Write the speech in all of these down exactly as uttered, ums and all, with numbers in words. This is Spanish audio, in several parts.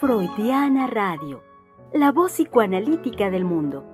Freudiana Radio, la voz psicoanalítica del mundo.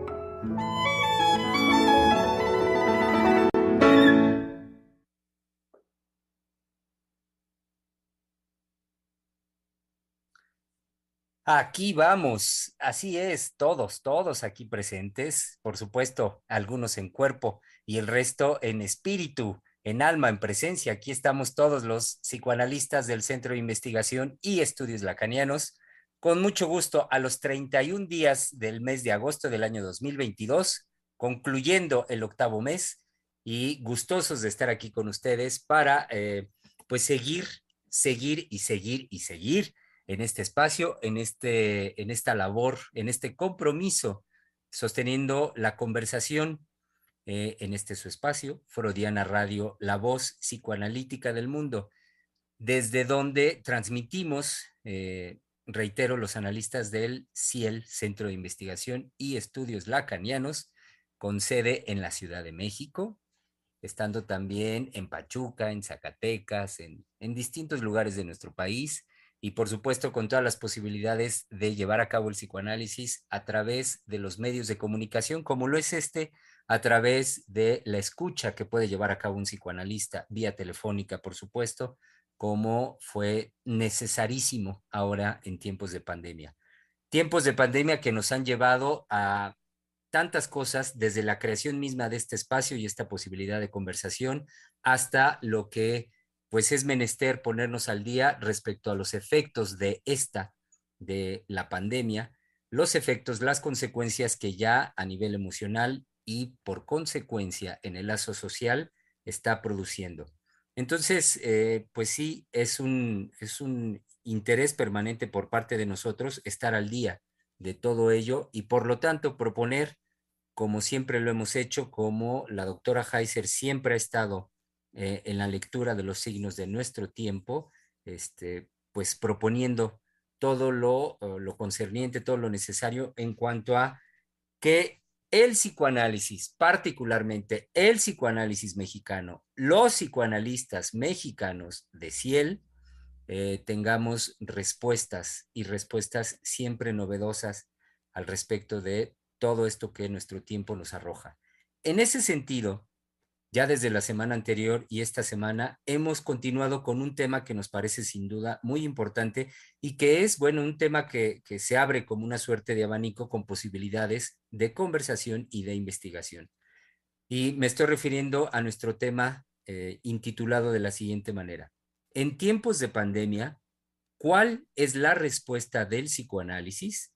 Aquí vamos, así es, todos, todos aquí presentes, por supuesto, algunos en cuerpo y el resto en espíritu, en alma, en presencia. Aquí estamos todos los psicoanalistas del Centro de Investigación y Estudios Lacanianos, con mucho gusto a los treinta y un días del mes de agosto del año dos mil veintidós, concluyendo el octavo mes y gustosos de estar aquí con ustedes para, eh, pues, seguir, seguir y seguir y seguir en este espacio, en, este, en esta labor, en este compromiso, sosteniendo la conversación eh, en este su espacio, Freudiana Radio, la voz psicoanalítica del mundo, desde donde transmitimos, eh, reitero, los analistas del CIEL, Centro de Investigación y Estudios Lacanianos, con sede en la Ciudad de México, estando también en Pachuca, en Zacatecas, en, en distintos lugares de nuestro país y por supuesto con todas las posibilidades de llevar a cabo el psicoanálisis a través de los medios de comunicación, como lo es este, a través de la escucha que puede llevar a cabo un psicoanalista, vía telefónica, por supuesto, como fue necesarísimo ahora en tiempos de pandemia. Tiempos de pandemia que nos han llevado a tantas cosas, desde la creación misma de este espacio y esta posibilidad de conversación, hasta lo que pues es menester ponernos al día respecto a los efectos de esta, de la pandemia, los efectos, las consecuencias que ya a nivel emocional y por consecuencia en el lazo social está produciendo. Entonces, eh, pues sí, es un, es un interés permanente por parte de nosotros estar al día de todo ello y por lo tanto proponer, como siempre lo hemos hecho, como la doctora Heiser siempre ha estado eh, en la lectura de los signos de nuestro tiempo, este, pues proponiendo todo lo, uh, lo concerniente, todo lo necesario en cuanto a que el psicoanálisis, particularmente el psicoanálisis mexicano, los psicoanalistas mexicanos de CIEL, eh, tengamos respuestas y respuestas siempre novedosas al respecto de todo esto que nuestro tiempo nos arroja. En ese sentido, ya desde la semana anterior y esta semana hemos continuado con un tema que nos parece sin duda muy importante y que es, bueno, un tema que, que se abre como una suerte de abanico con posibilidades de conversación y de investigación. Y me estoy refiriendo a nuestro tema eh, intitulado de la siguiente manera. En tiempos de pandemia, ¿cuál es la respuesta del psicoanálisis?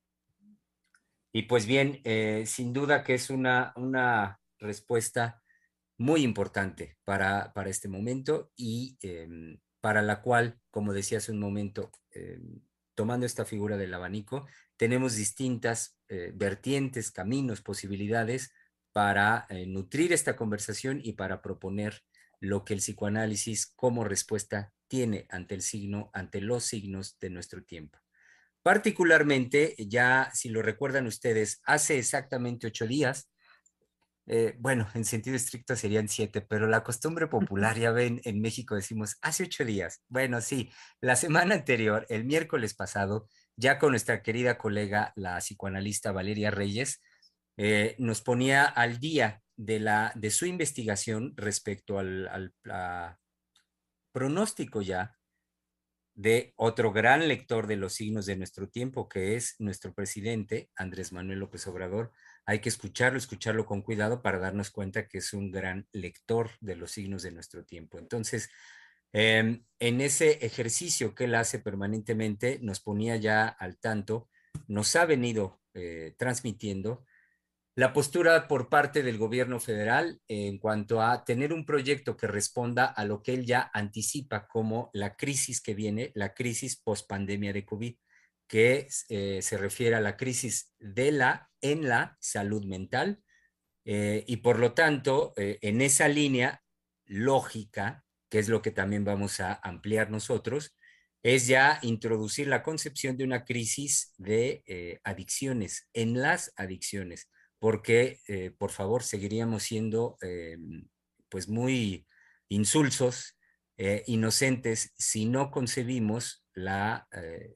Y pues bien, eh, sin duda que es una, una respuesta muy importante para, para este momento y eh, para la cual, como decía hace un momento, eh, tomando esta figura del abanico, tenemos distintas eh, vertientes, caminos, posibilidades para eh, nutrir esta conversación y para proponer lo que el psicoanálisis como respuesta tiene ante el signo, ante los signos de nuestro tiempo. Particularmente, ya si lo recuerdan ustedes, hace exactamente ocho días, eh, bueno, en sentido estricto serían siete, pero la costumbre popular, ya ven, en México decimos hace ocho días. Bueno, sí, la semana anterior, el miércoles pasado, ya con nuestra querida colega, la psicoanalista Valeria Reyes, eh, nos ponía al día de, la, de su investigación respecto al, al a pronóstico ya de otro gran lector de los signos de nuestro tiempo, que es nuestro presidente, Andrés Manuel López Obrador. Hay que escucharlo, escucharlo con cuidado para darnos cuenta que es un gran lector de los signos de nuestro tiempo. Entonces, eh, en ese ejercicio que él hace permanentemente, nos ponía ya al tanto, nos ha venido eh, transmitiendo la postura por parte del gobierno federal en cuanto a tener un proyecto que responda a lo que él ya anticipa como la crisis que viene, la crisis post-pandemia de COVID, que eh, se refiere a la crisis de la, en la salud mental eh, y por lo tanto, eh, en esa línea lógica, que es lo que también vamos a ampliar nosotros, es ya introducir la concepción de una crisis de eh, adicciones, en las adicciones, porque, eh, por favor, seguiríamos siendo eh, pues muy insulsos, eh, inocentes, si no concebimos la, eh,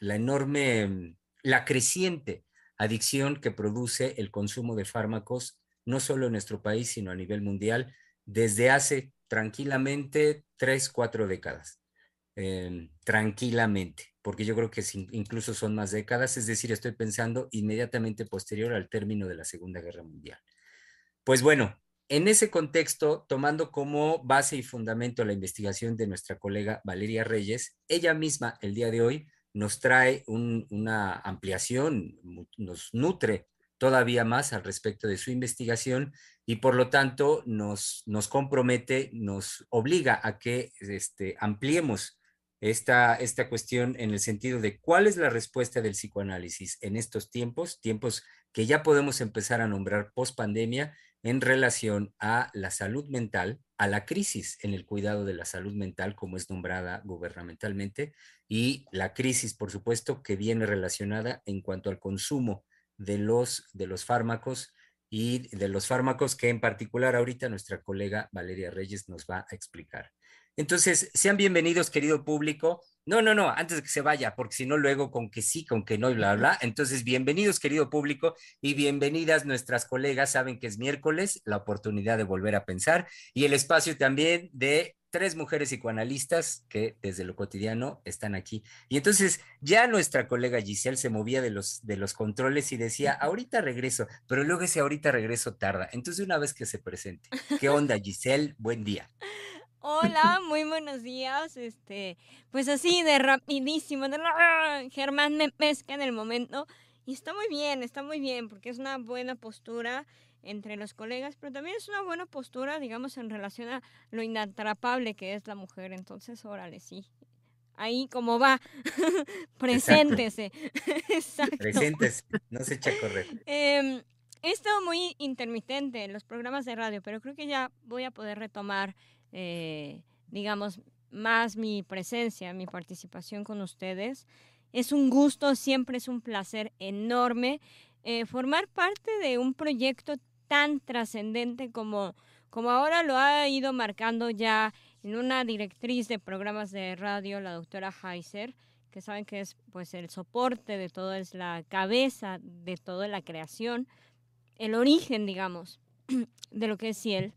la enorme, la creciente adicción que produce el consumo de fármacos, no solo en nuestro país, sino a nivel mundial, desde hace tranquilamente tres, cuatro décadas. Eh, tranquilamente, porque yo creo que sin, incluso son más décadas, es decir, estoy pensando inmediatamente posterior al término de la Segunda Guerra Mundial. Pues bueno, en ese contexto, tomando como base y fundamento la investigación de nuestra colega Valeria Reyes, ella misma el día de hoy nos trae un, una ampliación, nos nutre todavía más al respecto de su investigación y por lo tanto nos, nos compromete, nos obliga a que este, ampliemos esta, esta cuestión en el sentido de cuál es la respuesta del psicoanálisis en estos tiempos, tiempos que ya podemos empezar a nombrar post pandemia en relación a la salud mental, a la crisis en el cuidado de la salud mental, como es nombrada gubernamentalmente, y la crisis, por supuesto, que viene relacionada en cuanto al consumo de los, de los fármacos y de los fármacos que en particular ahorita nuestra colega Valeria Reyes nos va a explicar. Entonces, sean bienvenidos, querido público. No, no, no, antes de que se vaya, porque si no, luego con que sí, con que no y bla, bla. Entonces, bienvenidos, querido público, y bienvenidas nuestras colegas. Saben que es miércoles, la oportunidad de volver a pensar y el espacio también de tres mujeres psicoanalistas que desde lo cotidiano están aquí. Y entonces ya nuestra colega Giselle se movía de los, de los controles y decía, ahorita regreso, pero luego ese ahorita regreso tarda. Entonces, una vez que se presente, ¿qué onda, Giselle? Buen día. Hola, muy buenos días. Este, pues así de rapidísimo, de ¡ah! Germán me pesca en el momento y está muy bien, está muy bien porque es una buena postura entre los colegas, pero también es una buena postura, digamos, en relación a lo inatrapable que es la mujer. Entonces, órale, sí. Ahí como va, Exacto. preséntese. Exacto. Presentes, no se echa a correr. Eh, he estado muy intermitente en los programas de radio, pero creo que ya voy a poder retomar, eh, digamos, más mi presencia, mi participación con ustedes. Es un gusto, siempre es un placer enorme eh, formar parte de un proyecto tan trascendente como, como ahora lo ha ido marcando ya en una directriz de programas de radio, la doctora Heiser, que saben que es pues el soporte de todo, es la cabeza de toda la creación, el origen, digamos, de lo que es Ciel.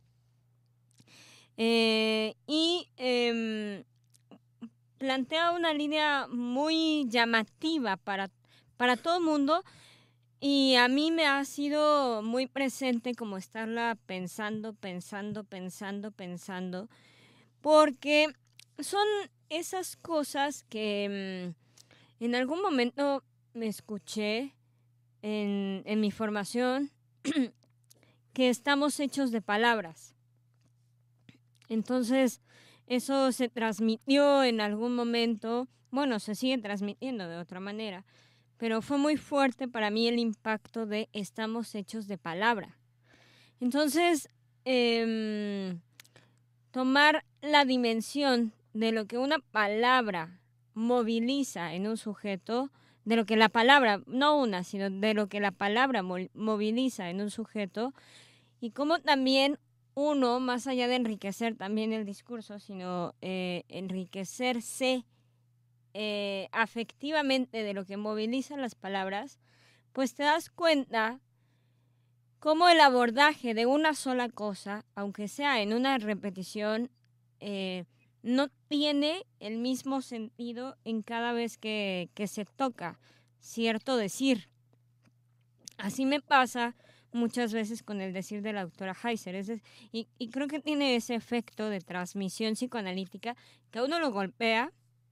Eh, y eh, plantea una línea muy llamativa para, para todo el mundo y a mí me ha sido muy presente como estarla pensando, pensando, pensando, pensando, porque son esas cosas que mmm, en algún momento me escuché en, en mi formación que estamos hechos de palabras. Entonces, eso se transmitió en algún momento, bueno, se sigue transmitiendo de otra manera, pero fue muy fuerte para mí el impacto de estamos hechos de palabra. Entonces, eh, tomar la dimensión de lo que una palabra moviliza en un sujeto, de lo que la palabra, no una, sino de lo que la palabra moviliza en un sujeto, y cómo también uno, más allá de enriquecer también el discurso, sino eh, enriquecerse eh, afectivamente de lo que movilizan las palabras, pues te das cuenta cómo el abordaje de una sola cosa, aunque sea en una repetición, eh, no tiene el mismo sentido en cada vez que, que se toca cierto decir. Así me pasa muchas veces con el decir de la doctora Heiser. Es decir, y, y creo que tiene ese efecto de transmisión psicoanalítica que a uno lo golpea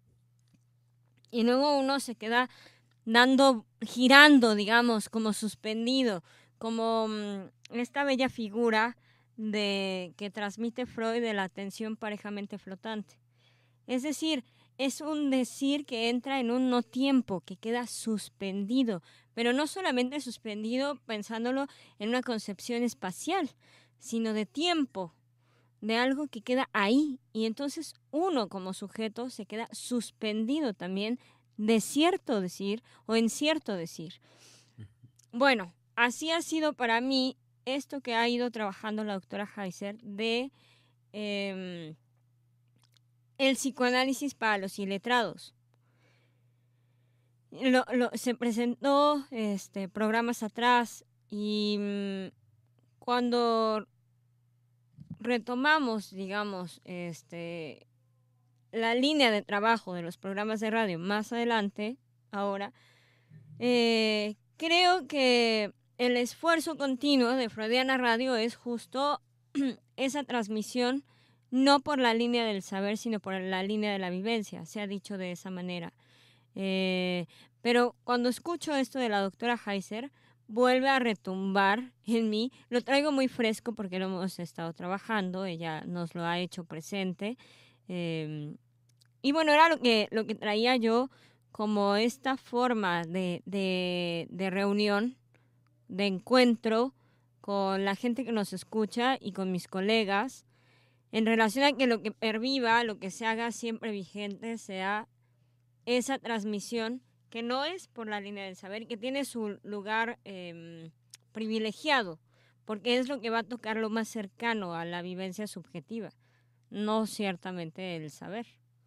y luego uno se queda dando, girando, digamos, como suspendido, como mmm, esta bella figura de que transmite Freud de la atención parejamente flotante. Es decir, es un decir que entra en un no tiempo, que queda suspendido, pero no solamente suspendido pensándolo en una concepción espacial, sino de tiempo, de algo que queda ahí. Y entonces uno como sujeto se queda suspendido también de cierto decir o en cierto decir. Bueno, así ha sido para mí esto que ha ido trabajando la doctora Heiser de eh, el psicoanálisis para los iletrados. lo, lo- se presentó este, programas atrás y mm, cuando retomamos, digamos, este, la línea de trabajo de los programas de radio más adelante, ahora, eh, creo que el esfuerzo continuo de Freudiana Radio es justo esa transmisión, no por la línea del saber, sino por la línea de la vivencia, se ha dicho de esa manera. Eh, pero cuando escucho esto de la doctora Heiser, vuelve a retumbar en mí. Lo traigo muy fresco porque lo hemos estado trabajando, ella nos lo ha hecho presente. eh, y bueno, era lo que, lo que traía yo como esta forma de, de, de reunión, de encuentro con la gente que nos escucha y con mis colegas, en relación a que lo que perviva, lo que se haga siempre vigente, sea esa transmisión que no es por la línea del saber, que tiene su lugar eh, privilegiado, porque es lo que va a tocar lo más cercano a la vivencia subjetiva, no ciertamente el saber.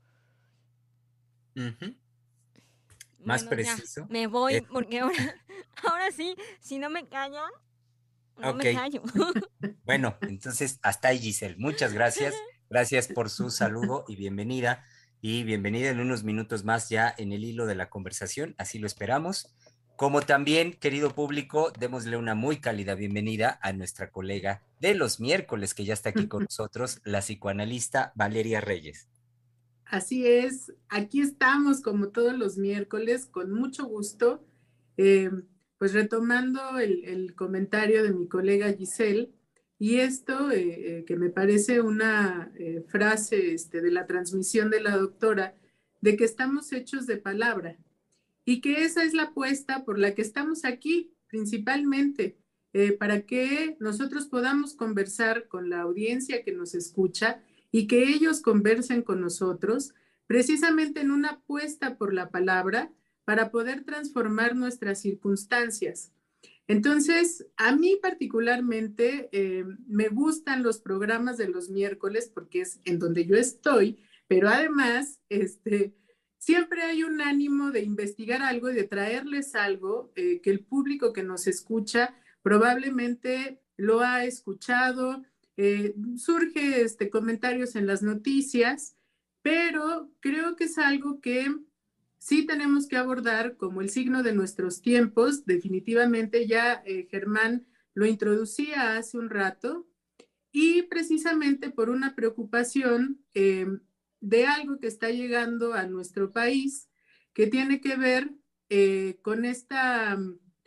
Ujú. Más Bueno, ya, preciso. me voy, Eh, porque ahora, ahora sí, si no me callan, no ok, me callo. bueno, entonces hasta ahí, Giselle. Muchas gracias. Gracias por su saludo y bienvenida. Y bienvenida en unos minutos más ya en el hilo de la conversación, así lo esperamos. Como también, querido público, démosle una muy cálida bienvenida a nuestra colega de los miércoles, que ya está aquí con nosotros, la psicoanalista Valeria Reyes. Así es, aquí estamos como todos los miércoles, con mucho gusto, eh, pues retomando el, el, comentario de mi colega Giselle, y esto eh, eh, que me parece una eh, frase este, de la transmisión de la doctora, de que estamos hechos de palabra, y que esa es la apuesta por la que estamos aquí, principalmente, eh, para que nosotros podamos conversar con la audiencia que nos escucha y que ellos conversen con nosotros, precisamente en una apuesta por la palabra para poder transformar nuestras circunstancias. Entonces, a mí particularmente eh, me gustan los programas de los miércoles porque es en donde yo estoy, pero además, este, siempre hay un ánimo de investigar algo y de traerles algo eh, que el público que nos escucha probablemente lo ha escuchado, eh, surge este, comentarios en las noticias, pero creo que es algo que sí tenemos que abordar como el signo de nuestros tiempos. Definitivamente ya eh, Germán lo introducía hace un rato, y precisamente por una preocupación eh, de algo que está llegando a nuestro país, que tiene que ver eh, con esta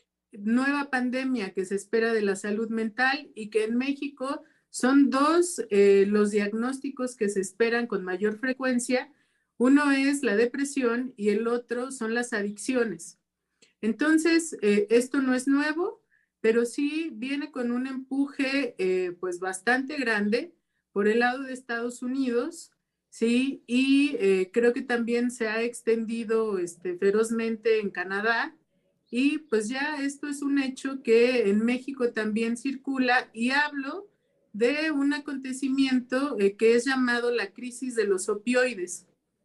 nueva pandemia que se espera de la salud mental, y que en México son dos eh, los diagnósticos que se esperan con mayor frecuencia. Uno es la depresión y el otro son las adicciones. Entonces, eh, esto no es nuevo, pero sí viene con un empuje eh, pues bastante grande por el lado de Estados Unidos, sí, y eh, creo que también se ha extendido este, ferozmente en Canadá, y pues ya esto es un hecho que en México también circula, y hablo de un acontecimiento eh, que es llamado la crisis de los opioides,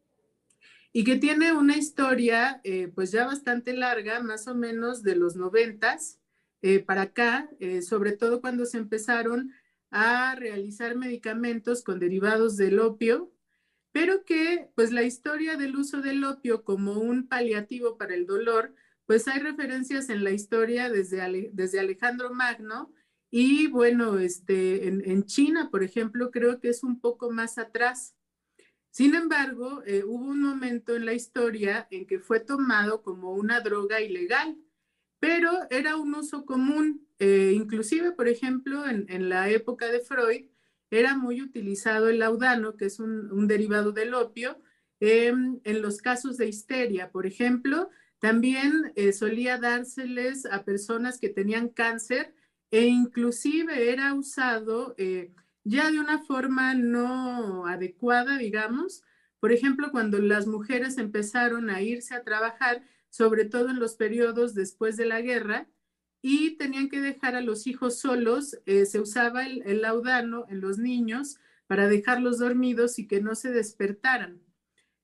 y que tiene una historia eh, pues ya bastante larga, más o menos de los noventas eh, para acá, eh, sobre todo cuando se empezaron a realizar medicamentos con derivados del opio, pero que pues la historia del uso del opio como un paliativo para el dolor, pues hay referencias en la historia desde, Ale, desde Alejandro Magno, y bueno, este, en, en China, por ejemplo, creo que es un poco más atrás. Sin embargo, eh, hubo un momento en la historia en que fue tomado como una droga ilegal, pero era un uso común. Eh, inclusive, por ejemplo, en, en, la época de Freud, era muy utilizado el laudano, que es un, un derivado del opio, eh, en los casos de histeria. Por ejemplo, también eh, solía dárseles a personas que tenían cáncer, e inclusive era usado eh, ya de una forma no adecuada, digamos. Por ejemplo, cuando las mujeres empezaron a irse a trabajar, sobre todo en los periodos después de la guerra, y tenían que dejar a los hijos solos, eh, se usaba el, el laudano en los niños para dejarlos dormidos y que no se despertaran.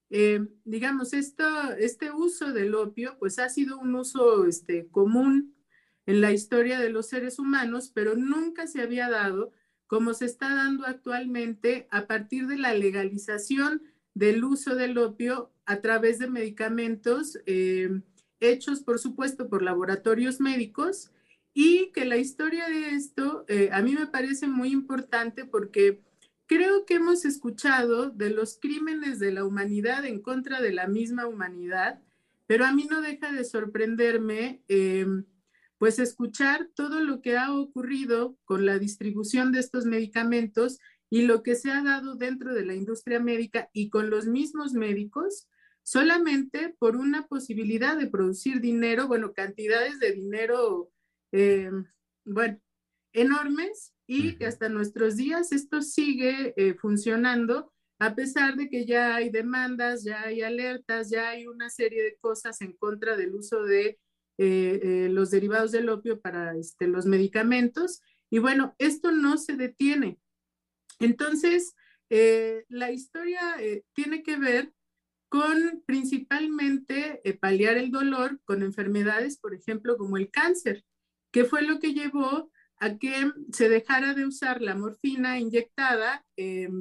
eh, digamos, esto, este uso del opio, pues ha sido un uso este, común en la historia de los seres humanos, pero nunca se había dado como se está dando actualmente a partir de la legalización del uso del opio a través de medicamentos eh, hechos, por supuesto, por laboratorios médicos, y que la historia de esto eh, a mí me parece muy importante porque creo que hemos escuchado de los crímenes de la humanidad en contra de la misma humanidad, pero a mí no deja de sorprenderme eh, pues escuchar todo lo que ha ocurrido con la distribución de estos medicamentos y lo que se ha dado dentro de la industria médica y con los mismos médicos, solamente por una posibilidad de producir dinero, bueno, cantidades de dinero, eh, bueno, enormes, y que hasta nuestros días esto sigue eh, funcionando, a pesar de que ya hay demandas, ya hay alertas, ya hay una serie de cosas en contra del uso de eh, eh, los derivados del opio para este, los medicamentos. Y bueno, esto no se detiene. Entonces, eh, la historia eh, tiene que ver con principalmente eh, paliar el dolor con enfermedades, por ejemplo, como el cáncer, que fue lo que llevó a que se dejara de usar la morfina inyectada eh,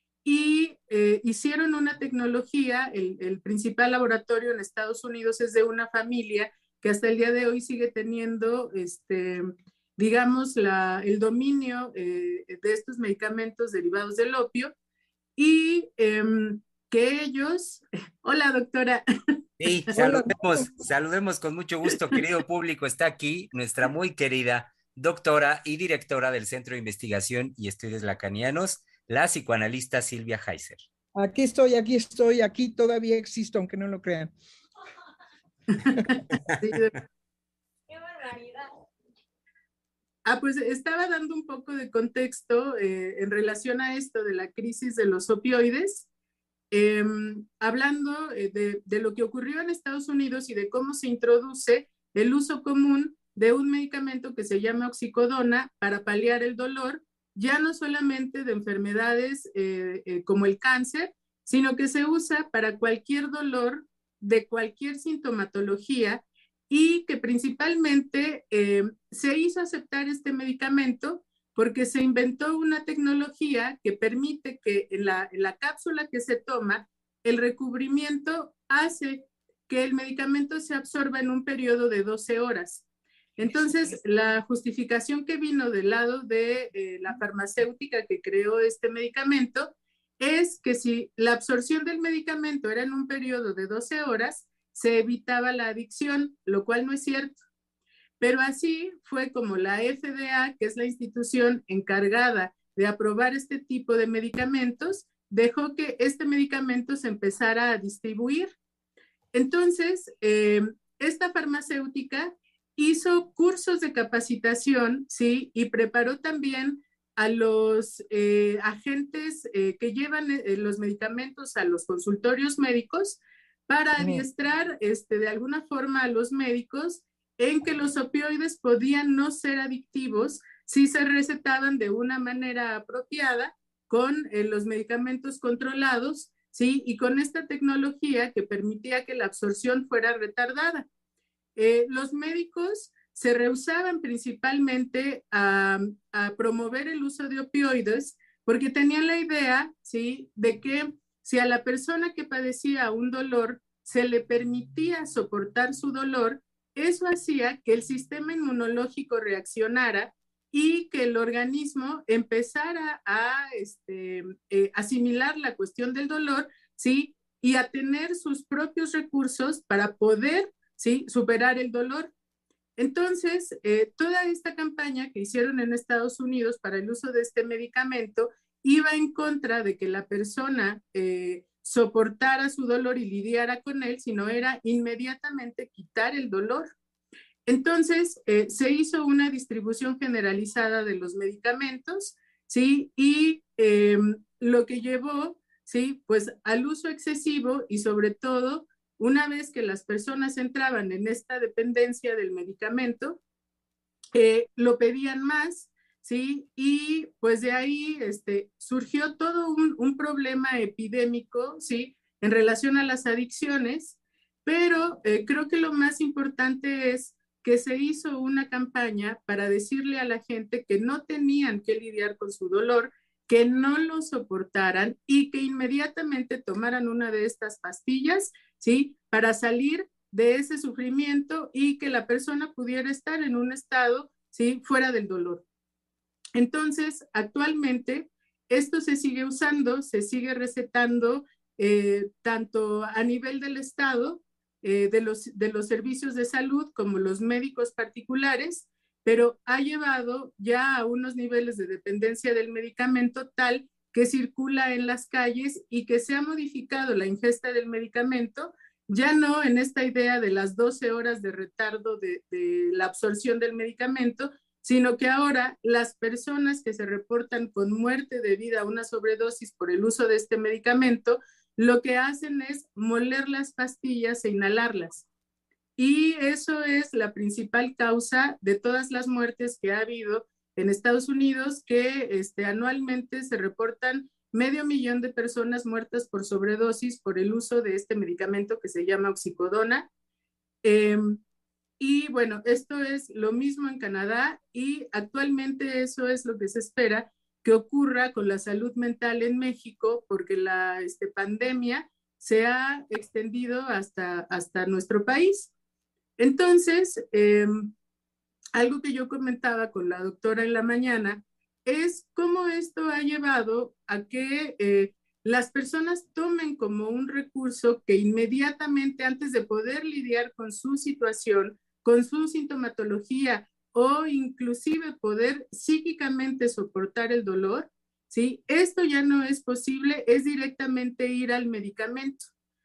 y eh, hicieron una tecnología, el, el principal laboratorio en Estados Unidos es de una familia que hasta el día de hoy sigue teniendo, este, digamos, la, el dominio eh, de estos medicamentos derivados del opio, y eh, que ellos... Hola, doctora. Sí, saludemos, saludemos con mucho gusto, querido público. Está aquí nuestra muy querida doctora y directora del Centro de Investigación y Estudios Lacanianos, la psicoanalista Silvia Heiser. Aquí estoy, aquí estoy, aquí todavía existo, aunque no lo crean. Sí, de... ¡Qué barbaridad! Ah, pues estaba dando un poco de contexto eh, en relación a esto de la crisis de los opioides, eh, hablando eh, de, de lo que ocurrió en Estados Unidos y de cómo se introduce el uso común de un medicamento que se llama oxicodona para paliar el dolor, ya no solamente de enfermedades eh, eh, como el cáncer, sino que se usa para cualquier dolor de cualquier sintomatología, y que principalmente eh, se hizo aceptar este medicamento porque se inventó una tecnología que permite que en la, en la cápsula que se toma, el recubrimiento hace que el medicamento se absorba en un periodo de doce horas. Entonces, la justificación que vino del lado de eh, la farmacéutica que creó este medicamento es que si la absorción del medicamento era en un periodo de doce horas, se evitaba la adicción, lo cual no es cierto. Pero así fue como la F D A, que es la institución encargada de aprobar este tipo de medicamentos, dejó que este medicamento se empezara a distribuir. Entonces, eh, esta farmacéutica hizo cursos de capacitación, ¿sí? Y preparó también a los eh, agentes eh, que llevan eh, los medicamentos a los consultorios médicos para adiestrar este, de alguna forma a los médicos en que los opioides podían no ser adictivos si se recetaban de una manera apropiada con eh, los medicamentos controlados, ¿sí? Y con esta tecnología que permitía que la absorción fuera retardada. Eh, los médicos se rehusaban principalmente a, a promover el uso de opioides porque tenían la idea, ¿sí?, de que si a la persona que padecía un dolor se le permitía soportar su dolor, eso hacía que el sistema inmunológico reaccionara y que el organismo empezara a este, eh, asimilar la cuestión del dolor, ¿sí?, y a tener sus propios recursos para poder, ¿sí?, superar el dolor. Entonces, eh, toda esta campaña que hicieron en Estados Unidos para el uso de este medicamento iba en contra de que la persona eh, soportara su dolor y lidiara con él, sino era inmediatamente quitar el dolor. Entonces, eh, se hizo una distribución generalizada de los medicamentos, ¿sí? Y eh, lo que llevó, ¿sí?, pues al uso excesivo, y sobre todo, una vez que las personas entraban en esta dependencia del medicamento, eh, lo pedían más, ¿sí? Y pues de ahí este, surgió todo un, un problema epidémico, ¿sí?, en relación a las adicciones, pero eh, creo que lo más importante es que se hizo una campaña para decirle a la gente que no tenían que lidiar con su dolor, que no lo soportaran y que inmediatamente tomaran una de estas pastillas, ¿sí? Para salir de ese sufrimiento y que la persona pudiera estar en un estado, ¿sí? Fuera del dolor. Entonces, actualmente, esto se sigue usando, se sigue recetando eh, tanto a nivel del Estado, eh, de, los, de los servicios de salud, como los médicos particulares, pero ha llevado ya a unos niveles de dependencia del medicamento tal que circula en las calles y que se ha modificado la ingesta del medicamento, ya no en esta idea de las doce horas de retardo de, de la absorción del medicamento, sino que ahora las personas que se reportan con muerte debido a una sobredosis por el uso de este medicamento, lo que hacen es moler las pastillas e inhalarlas. Y eso es la principal causa de todas las muertes que ha habido en Estados Unidos, que este, anualmente se reportan medio millón de personas muertas por sobredosis por el uso de este medicamento que se llama oxicodona. Eh, y bueno, esto es lo mismo en Canadá y actualmente eso es lo que se espera que ocurra con la salud mental en México, porque la este, pandemia se ha extendido hasta, hasta nuestro país. Entonces, eh, algo que yo comentaba con la doctora en la mañana es cómo esto ha llevado a que eh, las personas tomen como un recurso que inmediatamente antes de poder lidiar con su situación, con su sintomatología o inclusive poder psíquicamente soportar el dolor, ¿sí? Esto ya no es posible, es directamente ir al medicamento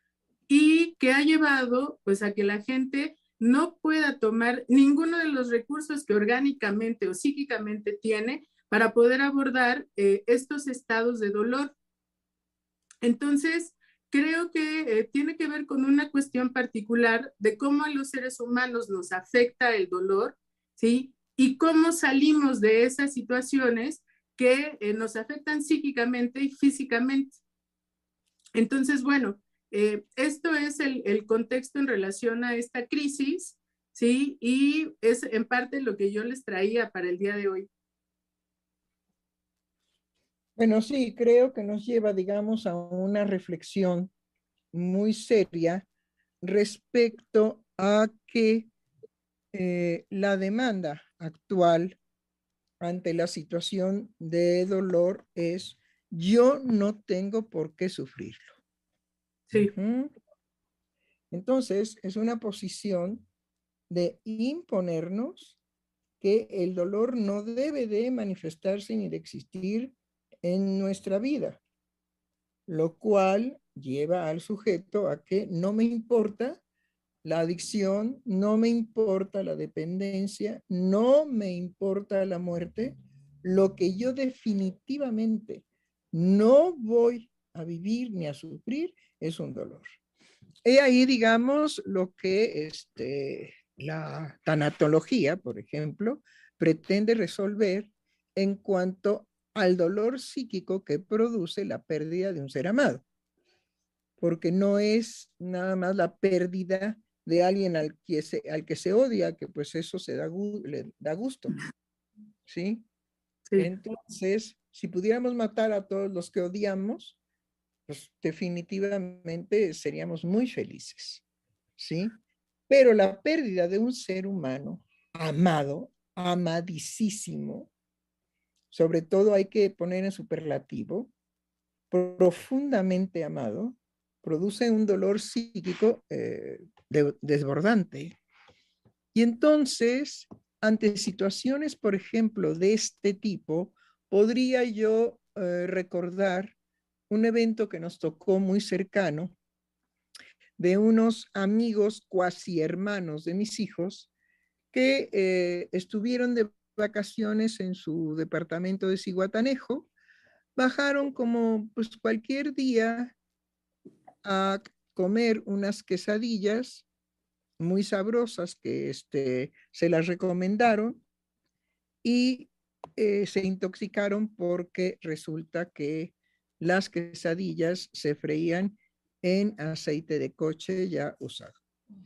y que ha llevado pues a que la gente no pueda tomar ninguno de los recursos que orgánicamente o psíquicamente tiene para poder abordar eh, estos estados de dolor. Entonces, creo que eh, tiene que ver con una cuestión particular de cómo a los seres humanos nos afecta el dolor, ¿sí? Y cómo salimos de esas situaciones que eh, nos afectan psíquicamente y físicamente. Entonces, bueno, eh, esto es el, el contexto en relación a esta crisis, ¿sí? Y es en parte lo que yo les traía para el día de hoy. Bueno, sí, creo que nos lleva, digamos, a una reflexión muy seria respecto a que eh, la demanda actual ante la situación de dolor es: yo no tengo por qué sufrirlo. Sí. Uh-huh. Entonces, es una posición de imponernos que el dolor no debe de manifestarse ni de existir en nuestra vida, lo cual lleva al sujeto a que no me importa la adicción, no me importa la dependencia, no me importa la muerte. Lo que yo definitivamente no voy a vivir ni a sufrir es un dolor. He ahí, digamos, lo que este, la tanatología, por ejemplo, pretende resolver en cuanto al dolor psíquico que produce la pérdida de un ser amado. Porque no es nada más la pérdida de alguien al que se, al que se odia, que pues eso se da, le da gusto. ¿Sí? Sí. Entonces, si pudiéramos matar a todos los que odiamos, pues definitivamente seríamos muy felices. ¿Sí? Pero la pérdida de un ser humano amado, amadísimo, sobre todo hay que poner en superlativo, profundamente amado, produce un dolor psíquico eh, de, desbordante. Y entonces, ante situaciones, por ejemplo, de este tipo, podría yo eh, recordar un evento que nos tocó muy cercano de unos amigos cuasi hermanos de mis hijos que eh, estuvieron de vacaciones en su departamento de Zihuatanejo, bajaron como pues cualquier día a comer unas quesadillas muy sabrosas que este, se las recomendaron y eh, se intoxicaron porque resulta que las quesadillas se freían en aceite de coche ya usado.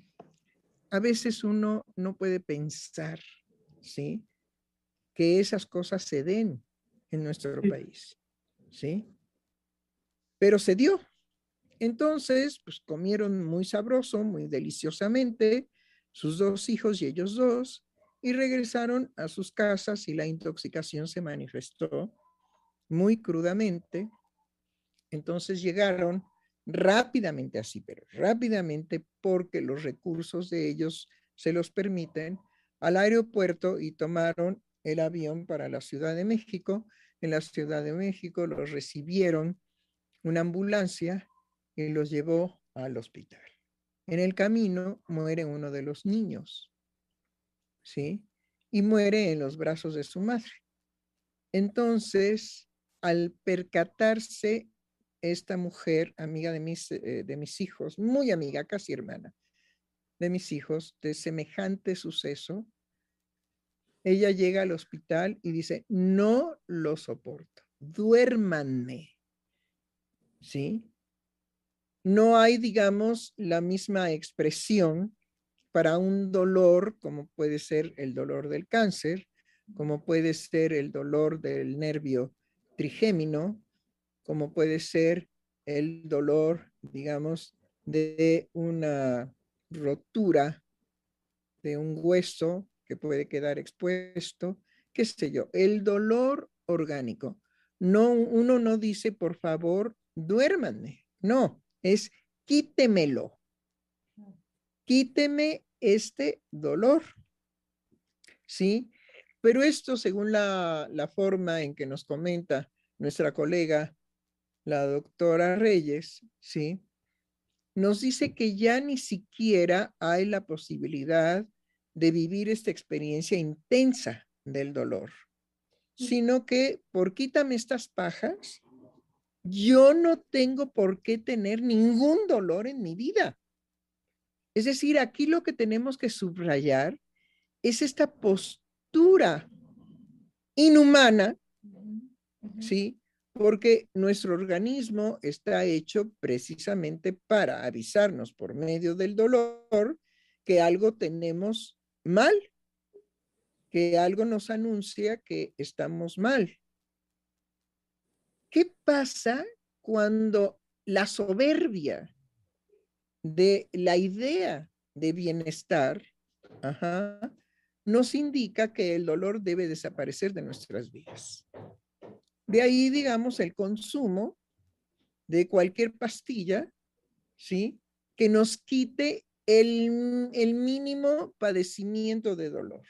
A veces uno no puede pensar, ¿sí?, que esas cosas se den en nuestro país, ¿sí? Pero se dio. Entonces, pues comieron muy sabroso, muy deliciosamente, sus dos hijos y ellos dos, y regresaron a sus casas y la intoxicación se manifestó muy crudamente. Entonces llegaron rápidamente así, pero rápidamente, porque los recursos de ellos se los permiten, al aeropuerto y tomaron el avión para la Ciudad de México. En la Ciudad de México los recibieron una ambulancia y los llevó al hospital. En el camino muere uno de los niños, ¿sí? Y muere en los brazos de su madre. Entonces, al percatarse esta mujer, amiga de mis, eh, de mis hijos, muy amiga, casi hermana de mis hijos, de semejante suceso, ella llega al hospital y dice, no lo soporto, duérmanme, ¿sí? No hay, digamos, la misma expresión para un dolor como puede ser el dolor del cáncer, como puede ser el dolor del nervio trigémino, como puede ser el dolor, digamos, de una rotura de un hueso que puede quedar expuesto, qué sé yo, el dolor orgánico. No, uno no dice, por favor, duérmanme. No, es quítemelo. Quíteme este dolor. ¿Sí? Pero esto, según la, la forma en que nos comenta nuestra colega, la doctora Reyes, ¿sí?, nos dice que ya ni siquiera hay la posibilidad de vivir esta experiencia intensa del dolor, sino que por quítame estas pajas, yo no tengo por qué tener ningún dolor en mi vida. Es decir, aquí lo que tenemos que subrayar es esta postura inhumana, ¿sí? Porque nuestro organismo está hecho precisamente para avisarnos por medio del dolor que algo tenemos mal, que algo nos anuncia que estamos mal. ¿Qué pasa cuando la soberbia de la idea de bienestar, ajá, nos indica que el dolor debe desaparecer de nuestras vidas? De ahí, digamos, el consumo de cualquier pastilla, ¿sí?, que nos quite el, el mínimo padecimiento de dolor.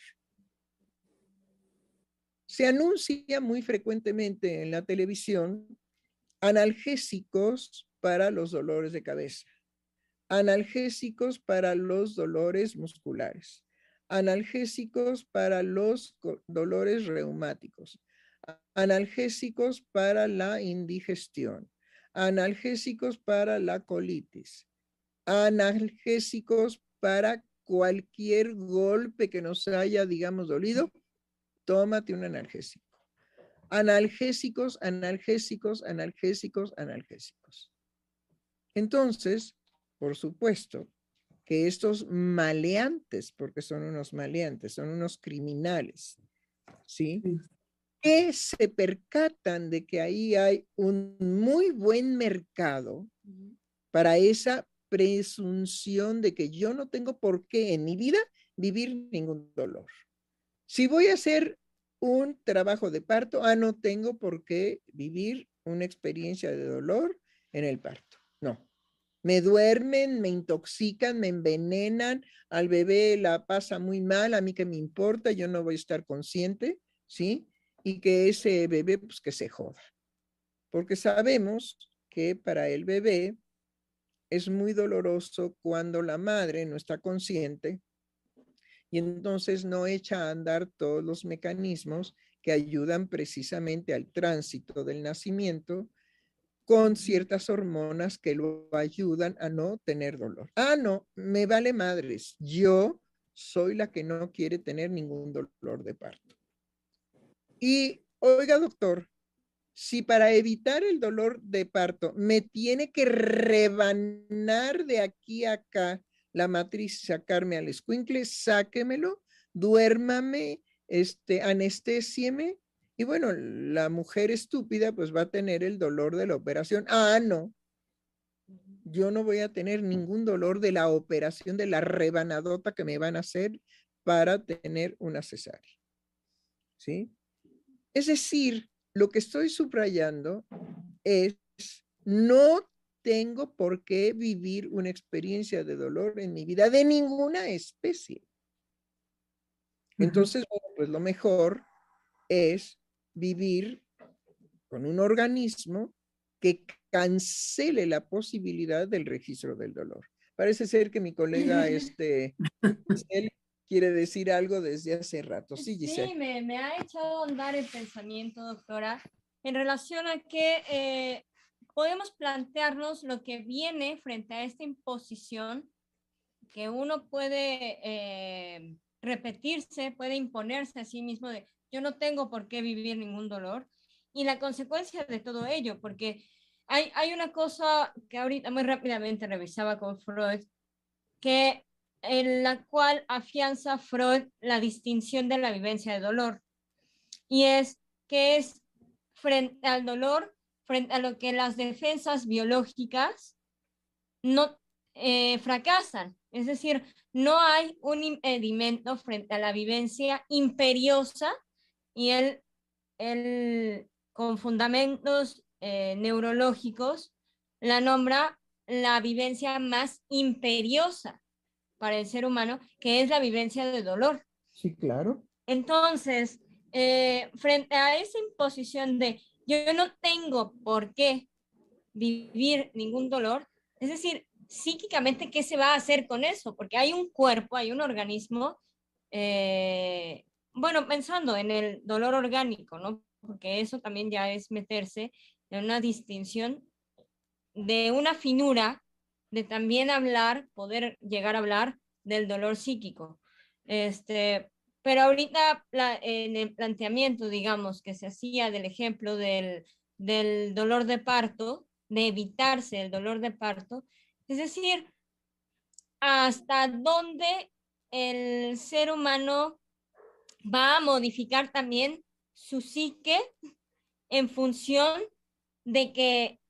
Se anuncia muy frecuentemente en la televisión analgésicos para los dolores de cabeza, analgésicos para los dolores musculares, analgésicos para los dolores reumáticos, analgésicos para la indigestión, analgésicos para la colitis, analgésicos para cualquier golpe que nos haya, digamos, dolido, tómate un analgésico. Analgésicos, analgésicos, analgésicos, analgésicos. Entonces, por supuesto, que estos maleantes, porque son unos maleantes, son unos criminales, ¿sí?, que se percatan de que ahí hay un muy buen mercado para esa presunción de que yo no tengo por qué en mi vida vivir ningún dolor. Si voy a hacer un trabajo de parto, ah, no tengo por qué vivir una experiencia de dolor en el parto. No. Me duermen, me intoxican, me envenenan, al bebé la pasa muy mal, a mí que me importa, yo no voy a estar consciente, ¿sí? Y que ese bebé, pues que se joda. Porque sabemos que para el bebé es muy doloroso cuando la madre no está consciente y entonces no echa a andar todos los mecanismos que ayudan precisamente al tránsito del nacimiento con ciertas hormonas que lo ayudan a no tener dolor. Ah, no, me vale madres. Yo soy la que no quiere tener ningún dolor de parto. Y, oiga, doctor, Si para evitar el dolor de parto me tiene que rebanar de aquí a acá la matriz, sacarme al escuincle, sáquemelo, duérmame, este, anestésieme, y bueno, la mujer estúpida pues va a tener el dolor de la operación. Ah, no, yo no voy a tener ningún dolor de la operación, de la rebanadota que me van a hacer para tener una cesárea. ¿Sí? Es decir, lo que estoy subrayando es, no tengo por qué vivir una experiencia de dolor en mi vida de ninguna especie. Entonces, bueno, pues lo mejor es vivir con un organismo que cancele la posibilidad del registro del dolor. Parece ser que mi colega este, Giselle quiere decir algo desde hace rato. Sí, Giselle. Sí, me, me ha echado a andar el pensamiento, doctora, en relación a que eh, podemos plantearnos lo que viene frente a esta imposición, que uno puede eh, repetirse, puede imponerse a sí mismo de yo no tengo por qué vivir ningún dolor, y la consecuencia de todo ello, porque hay, hay una cosa que ahorita muy rápidamente revisaba con Freud, que en la cual afianza Freud la distinción de la vivencia de dolor, y es que es frente al dolor, frente a lo que las defensas biológicas no eh, fracasan, es decir, no hay un impedimento frente a la vivencia imperiosa, y él, él con fundamentos eh, neurológicos la nombra la vivencia más imperiosa para el ser humano, que es la vivencia de dolor. Sí, claro. Entonces, eh, frente a esa imposición de yo no tengo por qué vivir ningún dolor, es decir, psíquicamente, ¿qué se va a hacer con eso? Porque hay un cuerpo, hay un organismo, eh, bueno, pensando en el dolor orgánico, ¿no? Porque eso también ya es meterse en una distinción de una finura, de también hablar, poder llegar a hablar del dolor psíquico. Este, pero ahorita la, en el planteamiento, digamos, que se hacía del ejemplo del, del dolor de parto, de evitarse el dolor de parto, es decir, hasta dónde el ser humano va a modificar también su psique en función de que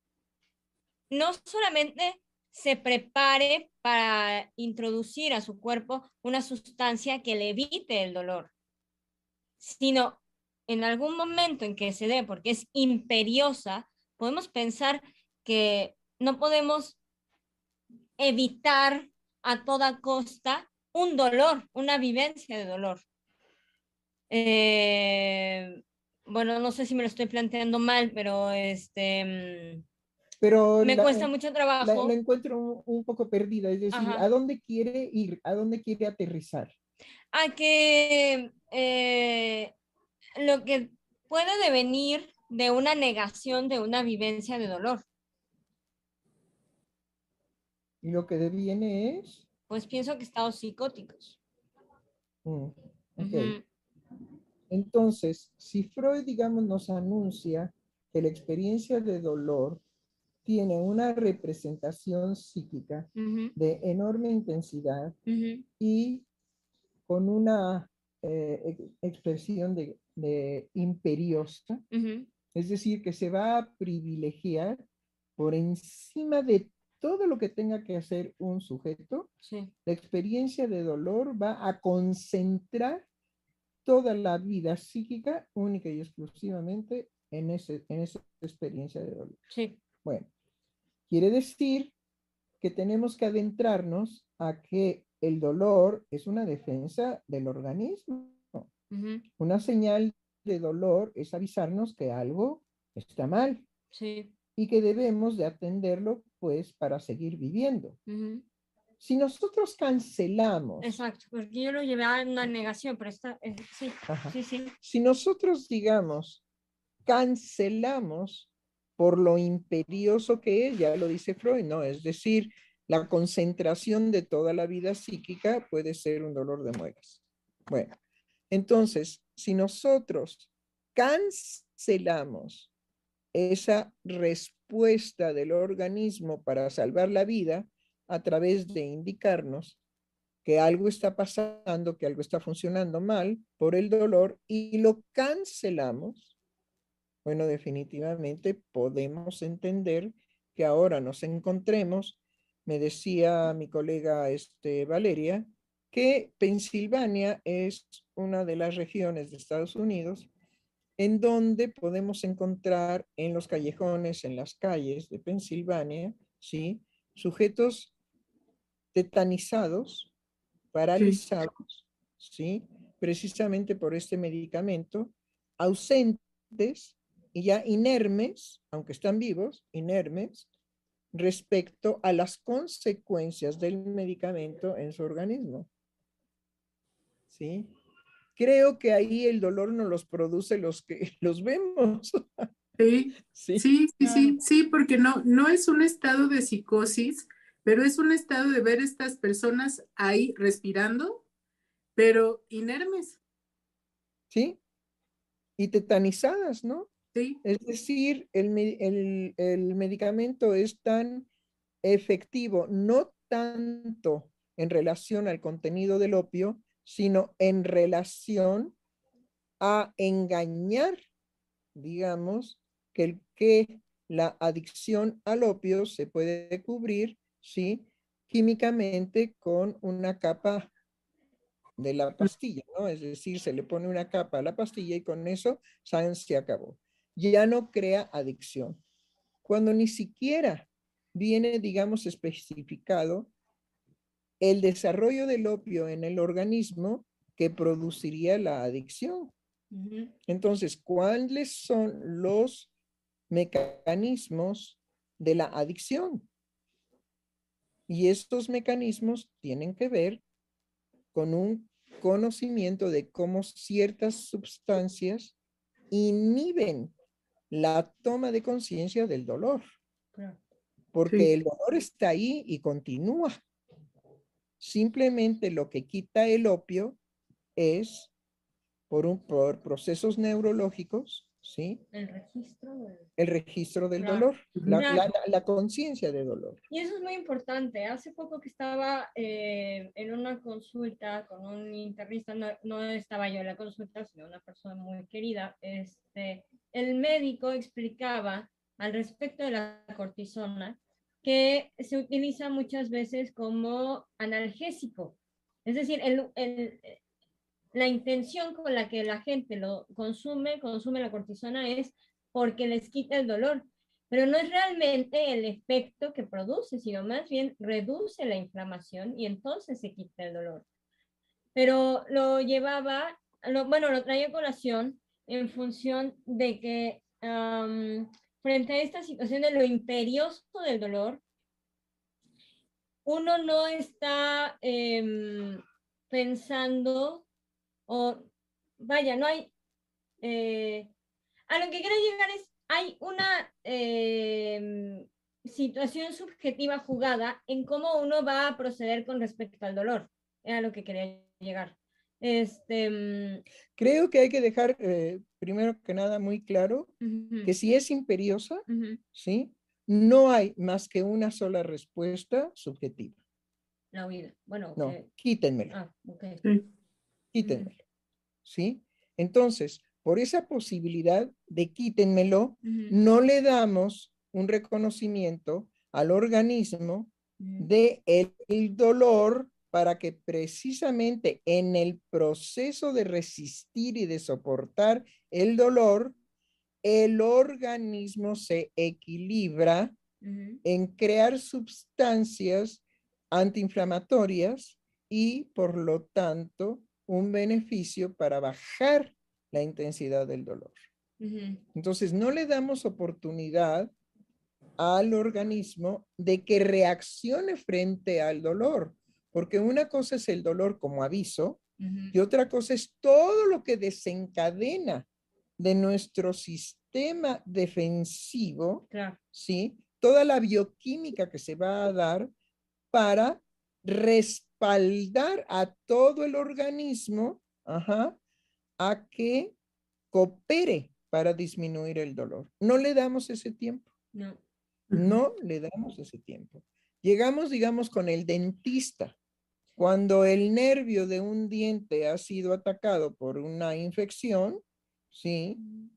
no solamente se prepare para introducir a su cuerpo una sustancia que le evite el dolor, sino en algún momento en que se dé, porque es imperiosa, podemos pensar que no podemos evitar a toda costa un dolor, una vivencia de dolor. Eh, bueno, no sé si me lo estoy planteando mal, pero este... Pero me la, cuesta mucho trabajo. La, la encuentro un, un, poco perdida, es decir, Ajá. ¿A dónde quiere ir? ¿A dónde quiere aterrizar? A que eh, lo que puede devenir de una negación de una vivencia de dolor. ¿Y lo que deviene es? Pues pienso que estados psicóticos. Mm, ok. Uh-huh. Entonces, si Freud, digamos, nos anuncia que la experiencia de dolor tiene una representación psíquica uh-huh. de enorme intensidad uh-huh. y con una eh, expresión de, de imperiosa, uh-huh. es decir, que se va a privilegiar por encima de todo lo que tenga que hacer un sujeto, sí. La experiencia de dolor va a concentrar toda la vida psíquica única y exclusivamente en, ese, en esa experiencia de dolor. Sí. Bueno, quiere decir que tenemos que adentrarnos a que el dolor es una defensa del organismo. Uh-huh. Una señal de dolor es avisarnos que algo está mal. Sí. Y que debemos de atenderlo, pues, para seguir viviendo. Uh-huh. Si nosotros cancelamos... Exacto, porque yo lo llevé a una negación, pero está... Eh, sí, sí, sí. Si nosotros, digamos, cancelamos por lo imperioso que es, ya lo dice Freud, ¿no? Es decir, la concentración de toda la vida psíquica puede ser un dolor de muelas. Bueno, entonces, si nosotros cancelamos esa respuesta del organismo para salvar la vida a través de indicarnos que algo está pasando, que algo está funcionando mal por el dolor y lo cancelamos, bueno, definitivamente podemos entender que ahora nos encontremos, me decía mi colega este, Valeria, que Pensilvania es una de las regiones de Estados Unidos en donde podemos encontrar en los callejones, en las calles de Pensilvania, ¿sí? Sujetos tetanizados, paralizados, ¿sí? Precisamente por este medicamento, ausentes y ya inermes, aunque están vivos, inermes, respecto a las consecuencias del medicamento en su organismo. ¿Sí? Creo que ahí el dolor no los produce los que los vemos. Sí, Sí, sí, sí, sí, sí, porque no, no es un estado de psicosis, pero es un estado de ver estas personas ahí respirando, pero inermes. sí, y tetanizadas, ¿no? Sí, Es decir, el, el, el medicamento es tan efectivo, no tanto en relación al contenido del opio, sino en relación a engañar, digamos, que, el, que la adicción al opio se puede cubrir, ¿sí? Químicamente con una capa de la pastilla, ¿no? Es decir, se le pone una capa a la pastilla y con eso se acabó. Ya no crea adicción. Cuando ni siquiera viene, digamos, especificado el desarrollo del opio en el organismo que produciría la adicción. Uh-huh. Entonces, ¿cuáles son los mecanismos de la adicción? Y estos mecanismos tienen que ver con un conocimiento de cómo ciertas sustancias inhiben la toma de conciencia del dolor. Porque sí. El dolor está ahí y continúa. Simplemente lo que quita el opio es por, un, por procesos neurológicos, ¿sí? El registro del, el registro del claro. dolor, la, Claro. la, la, la conciencia de dolor. Y eso es muy importante. Hace poco que estaba eh, en una consulta con un internista, no, no estaba yo en la consulta, sino una persona muy querida, este, el médico explicaba al respecto de la cortisona que se utiliza muchas veces como analgésico. Es decir, el, el, la intención con la que la gente lo consume, consume la cortisona es porque les quita el dolor, pero no es realmente el efecto que produce, sino más bien reduce la inflamación y entonces se quita el dolor. Pero lo llevaba, lo, bueno, lo traía a colación en función de que um, frente a esta situación de lo imperioso del dolor, uno no está eh, pensando o vaya, no hay, eh, a lo que quiero llegar es, hay una eh, situación subjetiva jugada en cómo uno va a proceder con respecto al dolor, es a lo que quería llegar. Este, Creo que hay que dejar, eh, primero que nada, muy claro uh-huh. que si es imperiosa, uh-huh. ¿sí? No hay más que una sola respuesta subjetiva. La huida. Bueno, no, okay. quítenmelo. Ah, okay. Quítenmelo. Uh-huh. ¿Sí? Entonces, por esa posibilidad de quítenmelo, uh-huh. no le damos un reconocimiento al organismo uh-huh. de el, el dolor para que precisamente en el proceso de resistir y de soportar el dolor, el organismo se equilibra uh-huh. en crear sustancias antiinflamatorias y por lo tanto un beneficio para bajar la intensidad del dolor. Uh-huh. Entonces no le damos oportunidad al organismo de que reaccione frente al dolor, porque una cosa es el dolor como aviso uh-huh. y otra cosa es todo lo que desencadena de nuestro sistema defensivo, claro. ¿sí? Toda la bioquímica que se va a dar para respaldar a todo el organismo ajá, a que coopere para disminuir el dolor. No le damos ese tiempo. No. No le damos ese tiempo. Llegamos, digamos, con el dentista. Cuando el nervio de un diente ha sido atacado por una infección, ¿sí?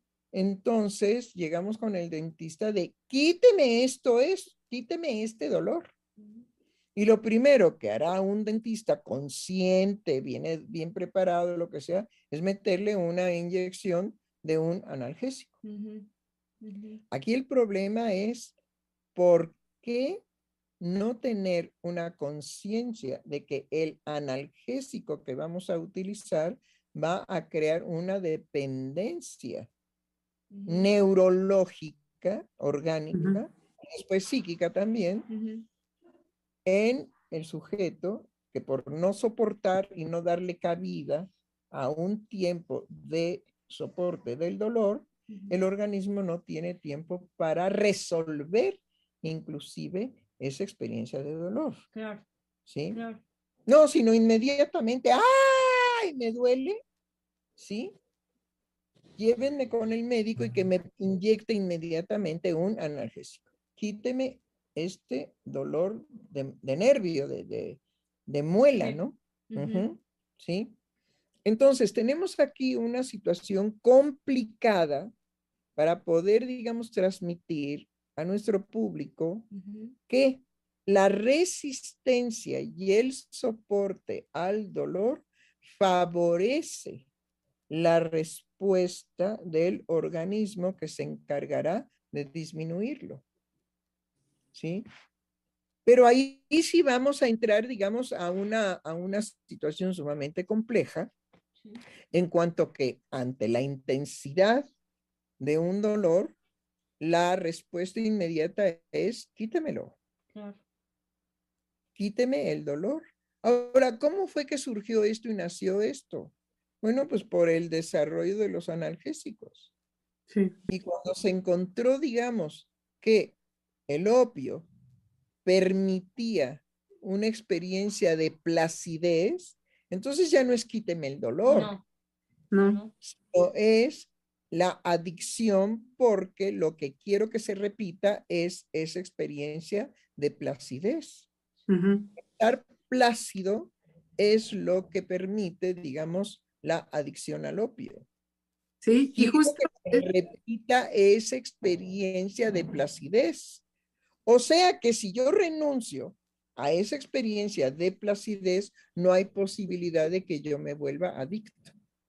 Entonces llegamos con el dentista de quíteme esto, es, quíteme este dolor. Y lo primero que hará un dentista consciente, bien, bien preparado, lo que sea, es meterle una inyección de un analgésico. Uh-huh. Uh-huh. Aquí el problema es por qué no tener una conciencia de que el analgésico que vamos a utilizar va a crear una dependencia uh-huh. neurológica, orgánica, uh-huh. y después psíquica también, uh-huh. en el sujeto que por no soportar y no darle cabida a un tiempo de soporte del dolor, uh-huh. el organismo no tiene tiempo para resolver inclusive esa experiencia de dolor. Claro. ¿Sí? Claro. No, sino inmediatamente, ¡ay! Me duele, ¿sí? Llévenme con el médico y que me inyecte inmediatamente un analgésico. Quíteme este dolor de, de nervio, de, de, de muela, Sí. ¿no? Uh-huh. Uh-huh. ¿Sí? Entonces, tenemos aquí una situación complicada para poder, digamos, transmitir a nuestro público uh-huh. que la resistencia y el soporte al dolor favorece la respuesta del organismo que se encargará de disminuirlo. ¿Sí? Pero ahí sí vamos a entrar, digamos, a una, a una situación sumamente compleja, sí. en cuanto que ante la intensidad de un dolor, la respuesta inmediata es quítemelo. Claro. Quíteme el dolor. Ahora, ¿cómo fue que surgió esto y nació esto? Bueno, pues por el desarrollo de los analgésicos. Sí. Y cuando se encontró, digamos, que el opio permitía una experiencia de placidez, entonces ya no es quíteme el dolor. No. No. Sino es la adicción, porque lo que quiero que se repita es esa experiencia de placidez. Uh-huh. Estar plácido es lo que permite, digamos, la adicción al opio. Sí, y Quiero justo que se repita esa experiencia de placidez. O sea que si yo renuncio a esa experiencia de placidez, no hay posibilidad de que yo me vuelva adicto.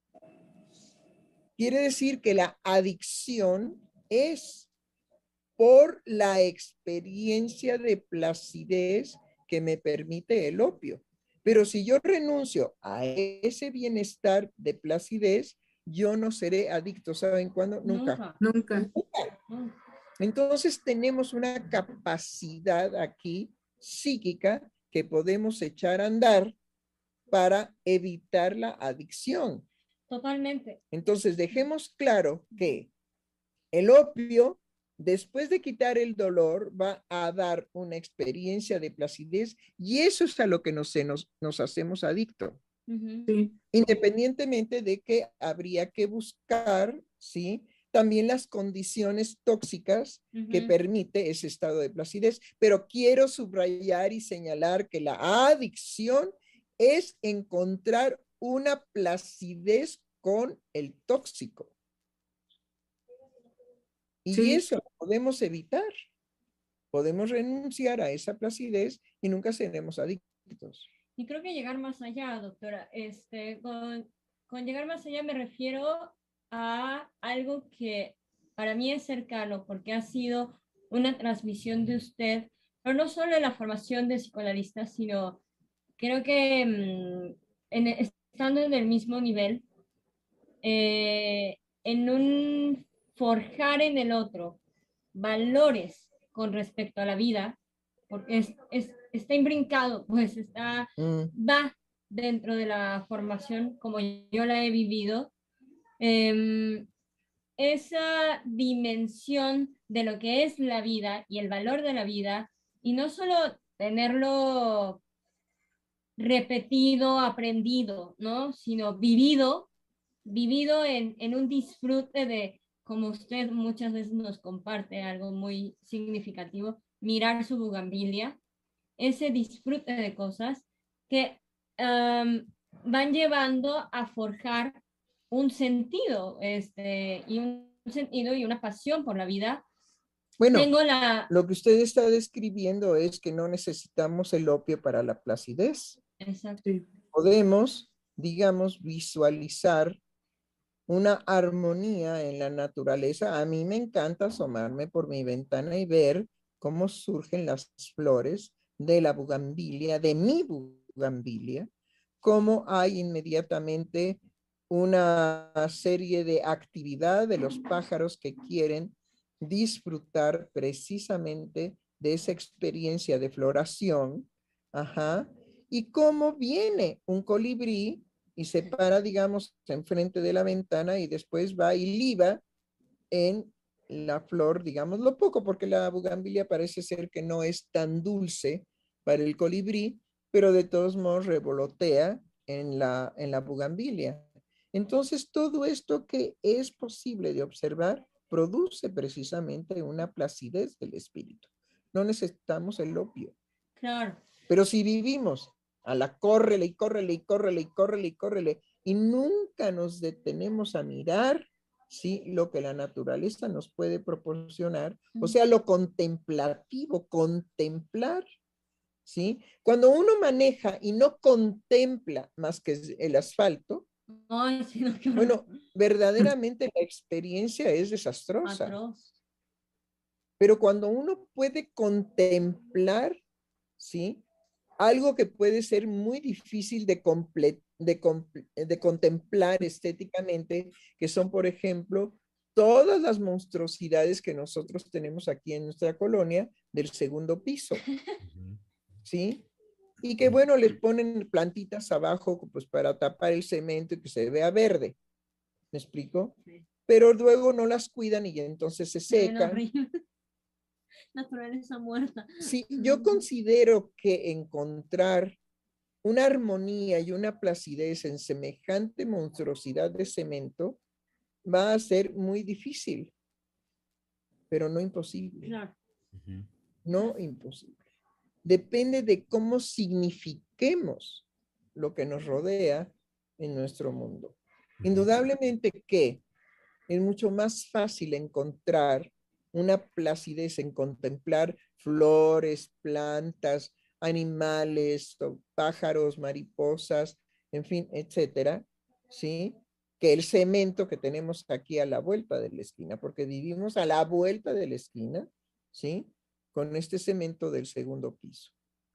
Quiere decir que la adicción es por la experiencia de placidez que me permite el opio. Pero si yo renuncio a ese bienestar de placidez, yo no seré adicto. ¿Saben cuándo? Nunca. Nunca. Nunca. Entonces tenemos una capacidad aquí psíquica que podemos echar a andar para evitar la adicción. Totalmente. Entonces dejemos claro que el opio, después de quitar el dolor, va a dar una experiencia de placidez, y eso es a lo que nos, nos, nos hacemos adictos. Uh-huh. Sí. Independientemente de que habría que buscar, ¿sí?, también las condiciones tóxicas uh-huh. que permite ese estado de placidez. Pero quiero subrayar y señalar que la adicción es encontrar una placidez con el tóxico. Y sí. eso lo podemos evitar. Podemos renunciar a esa placidez y nunca seremos adictos. Y creo que llegar más allá, doctora, este, con, con llegar más allá me refiero a algo que para mí es cercano, porque ha sido una transmisión de usted, pero no solo en la formación de psicoanalista, sino creo que mmm, en, estando en el mismo nivel, eh, en un forjar en el otro valores con respecto a la vida, porque es, es, está imbrincado, pues está, mm. va dentro de la formación como yo la he vivido, eh, esa dimensión de lo que es la vida y el valor de la vida, y no solo tenerlo repetido, aprendido, ¿no? Sino vivido, vivido en, en un disfrute de como usted muchas veces nos comparte algo muy significativo, mirar su bugambilia, ese disfrute de cosas que um, van llevando a forjar un sentido, este, y un sentido y una pasión por la vida. Bueno, Tengo la... lo que usted está describiendo es que no necesitamos el opio para la placidez. Exacto. Sí. Podemos, digamos, visualizar una armonía en la naturaleza. A mí me encanta asomarme por mi ventana y ver cómo surgen las flores de la bugambilia, de mi bugambilia, cómo hay inmediatamente una serie de actividad de los pájaros que quieren disfrutar precisamente de esa experiencia de floración, ajá, y cómo viene un colibrí y se para, digamos, enfrente de la ventana y después va y liba en la flor, digamos, lo poco, porque la bugambilia parece ser que no es tan dulce para el colibrí, pero de todos modos revolotea en la, en la bugambilia. Entonces, todo esto que es posible de observar produce precisamente una placidez del espíritu. No necesitamos el opio. Claro. Pero si vivimos a la córrele y córrele y córrele y córrele y córrele y nunca nos detenemos a mirar, ¿sí?, lo que la naturaleza nos puede proporcionar, o sea, lo contemplativo, contemplar, ¿sí? Cuando uno maneja y no contempla más que el asfalto, Ay, sí, no, qué bueno, verdaderamente la experiencia es desastrosa. atroz. Pero cuando uno puede contemplar, ¿sí?, algo que puede ser muy difícil de, comple de, comple de contemplar estéticamente, que son, por ejemplo, todas las monstruosidades que nosotros tenemos aquí en nuestra colonia del segundo piso, ¿sí? Y que, bueno, les ponen plantitas abajo pues para tapar el cemento y que se vea verde, ¿me explico? Sí. Pero luego no las cuidan y entonces se Bien secan. horrible. Naturaleza muerta. Sí, yo considero que encontrar una armonía y una placidez en semejante monstruosidad de cemento va a ser muy difícil, pero no imposible. Claro. No imposible. Depende de cómo signifiquemos lo que nos rodea en nuestro mundo. Indudablemente que es mucho más fácil encontrar una placidez en contemplar flores, plantas, animales, pájaros, mariposas, en fin, etcétera, ¿sí?, que el cemento que tenemos aquí a la vuelta de la esquina, porque vivimos a la vuelta de la esquina, ¿sí?, con este cemento del segundo piso.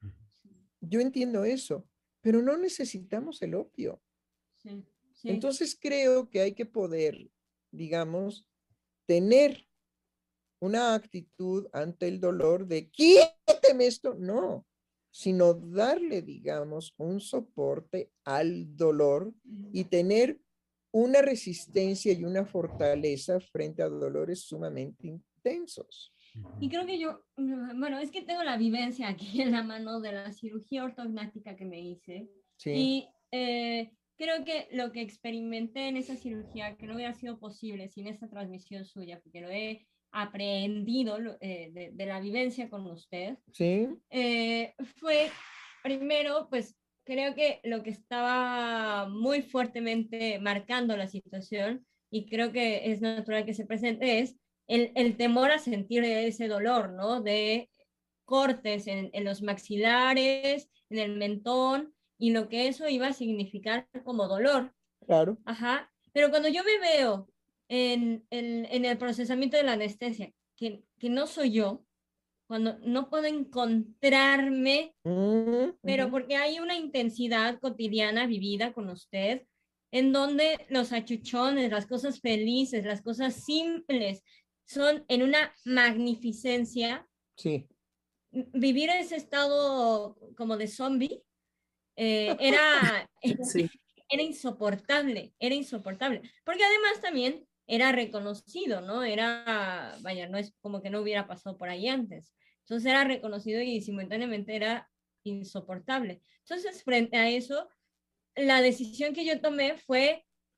Yo entiendo eso, pero no necesitamos el opio. Sí, sí. Entonces creo que hay que poder, digamos, tener una actitud ante el dolor de quíteme esto, no, sino darle, digamos, un soporte al dolor y tener una resistencia y una fortaleza frente a dolores sumamente intensos. Y creo que yo, bueno, es que tengo la vivencia aquí en la mano de la cirugía ortognática que me hice. Sí. Y eh, creo que lo que experimenté en esa cirugía, que no hubiera sido posible sin esta transmisión suya, porque lo he aprendido eh, de, de la vivencia con usted, Sí. eh, fue primero, pues creo que lo que estaba muy fuertemente marcando la situación, y creo que es natural que se presente, es el, el temor a sentir ese dolor, ¿no? De cortes en, en los maxilares, en el mentón, y lo que eso iba a significar como dolor. Claro. Ajá. Pero cuando yo me veo en, en, en el procesamiento de la anestesia, que, que no soy yo, cuando no puedo encontrarme, uh-huh. pero porque hay una intensidad cotidiana vivida con usted, en donde los achuchones, las cosas felices, las cosas simples, son en una magnificencia. Sí. Vivir en ese estado como de zombie eh, era, Sí. era insoportable, era insoportable, porque además también era reconocido, ¿no? Era, vaya, no es como que no hubiera pasado por ahí antes. Entonces era reconocido y simultáneamente era insoportable. Entonces, frente a eso, la decisión que yo tomé fue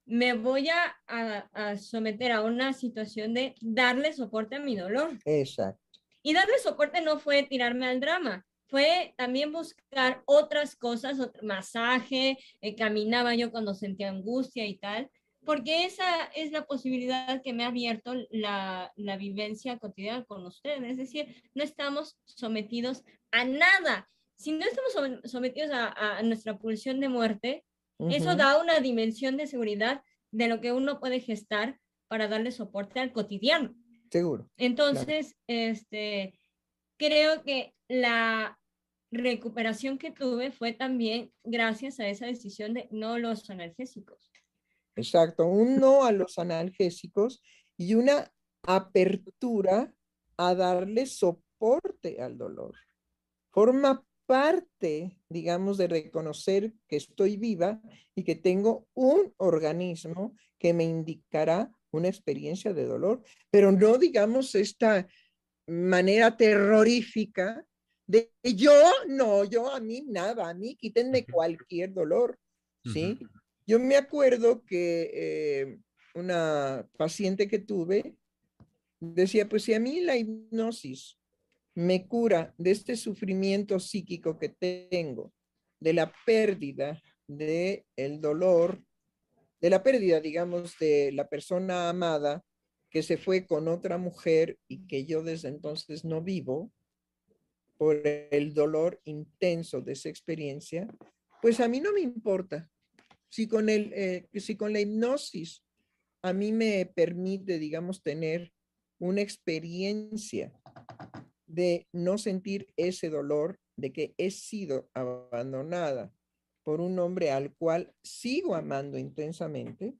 me voy a, a, a someter a una situación de darle soporte a mi dolor. Exacto. Y darle soporte no fue tirarme al drama, fue también buscar otras cosas, otro masaje, eh, caminaba yo cuando sentía angustia y tal, porque esa es la posibilidad que me ha abierto la, la vivencia cotidiana con ustedes. Es decir, no estamos sometidos a nada. Si no estamos sometidos a, a nuestra pulsión de muerte, uh-huh. Eso da una dimensión de seguridad de lo que uno puede gestar para darle soporte al cotidiano. Seguro. Entonces, claro. este, creo que la recuperación que tuve fue también gracias a esa decisión de no los analgésicos. Exacto, un no a los analgésicos y una apertura a darle soporte al dolor. Forma parte, digamos, de reconocer que estoy viva y que tengo un organismo que me indicará una experiencia de dolor, pero no, digamos, esta manera terrorífica de yo, no, yo a mí nada, a mí quítenme cualquier dolor, ¿sí? Uh-huh. Yo me acuerdo que eh, una paciente que tuve decía, pues si a mí la hipnosis me cura de este sufrimiento psíquico que tengo, de la pérdida del dolor, de la pérdida, digamos, de la persona amada que se fue con otra mujer y que yo desde entonces no vivo por el dolor intenso de esa experiencia, pues a mí no me importa. Si con, el, eh, si con la hipnosis a mí me permite, digamos, tener una experiencia de no sentir ese dolor, de que he sido abandonada por un hombre al cual sigo amando intensamente,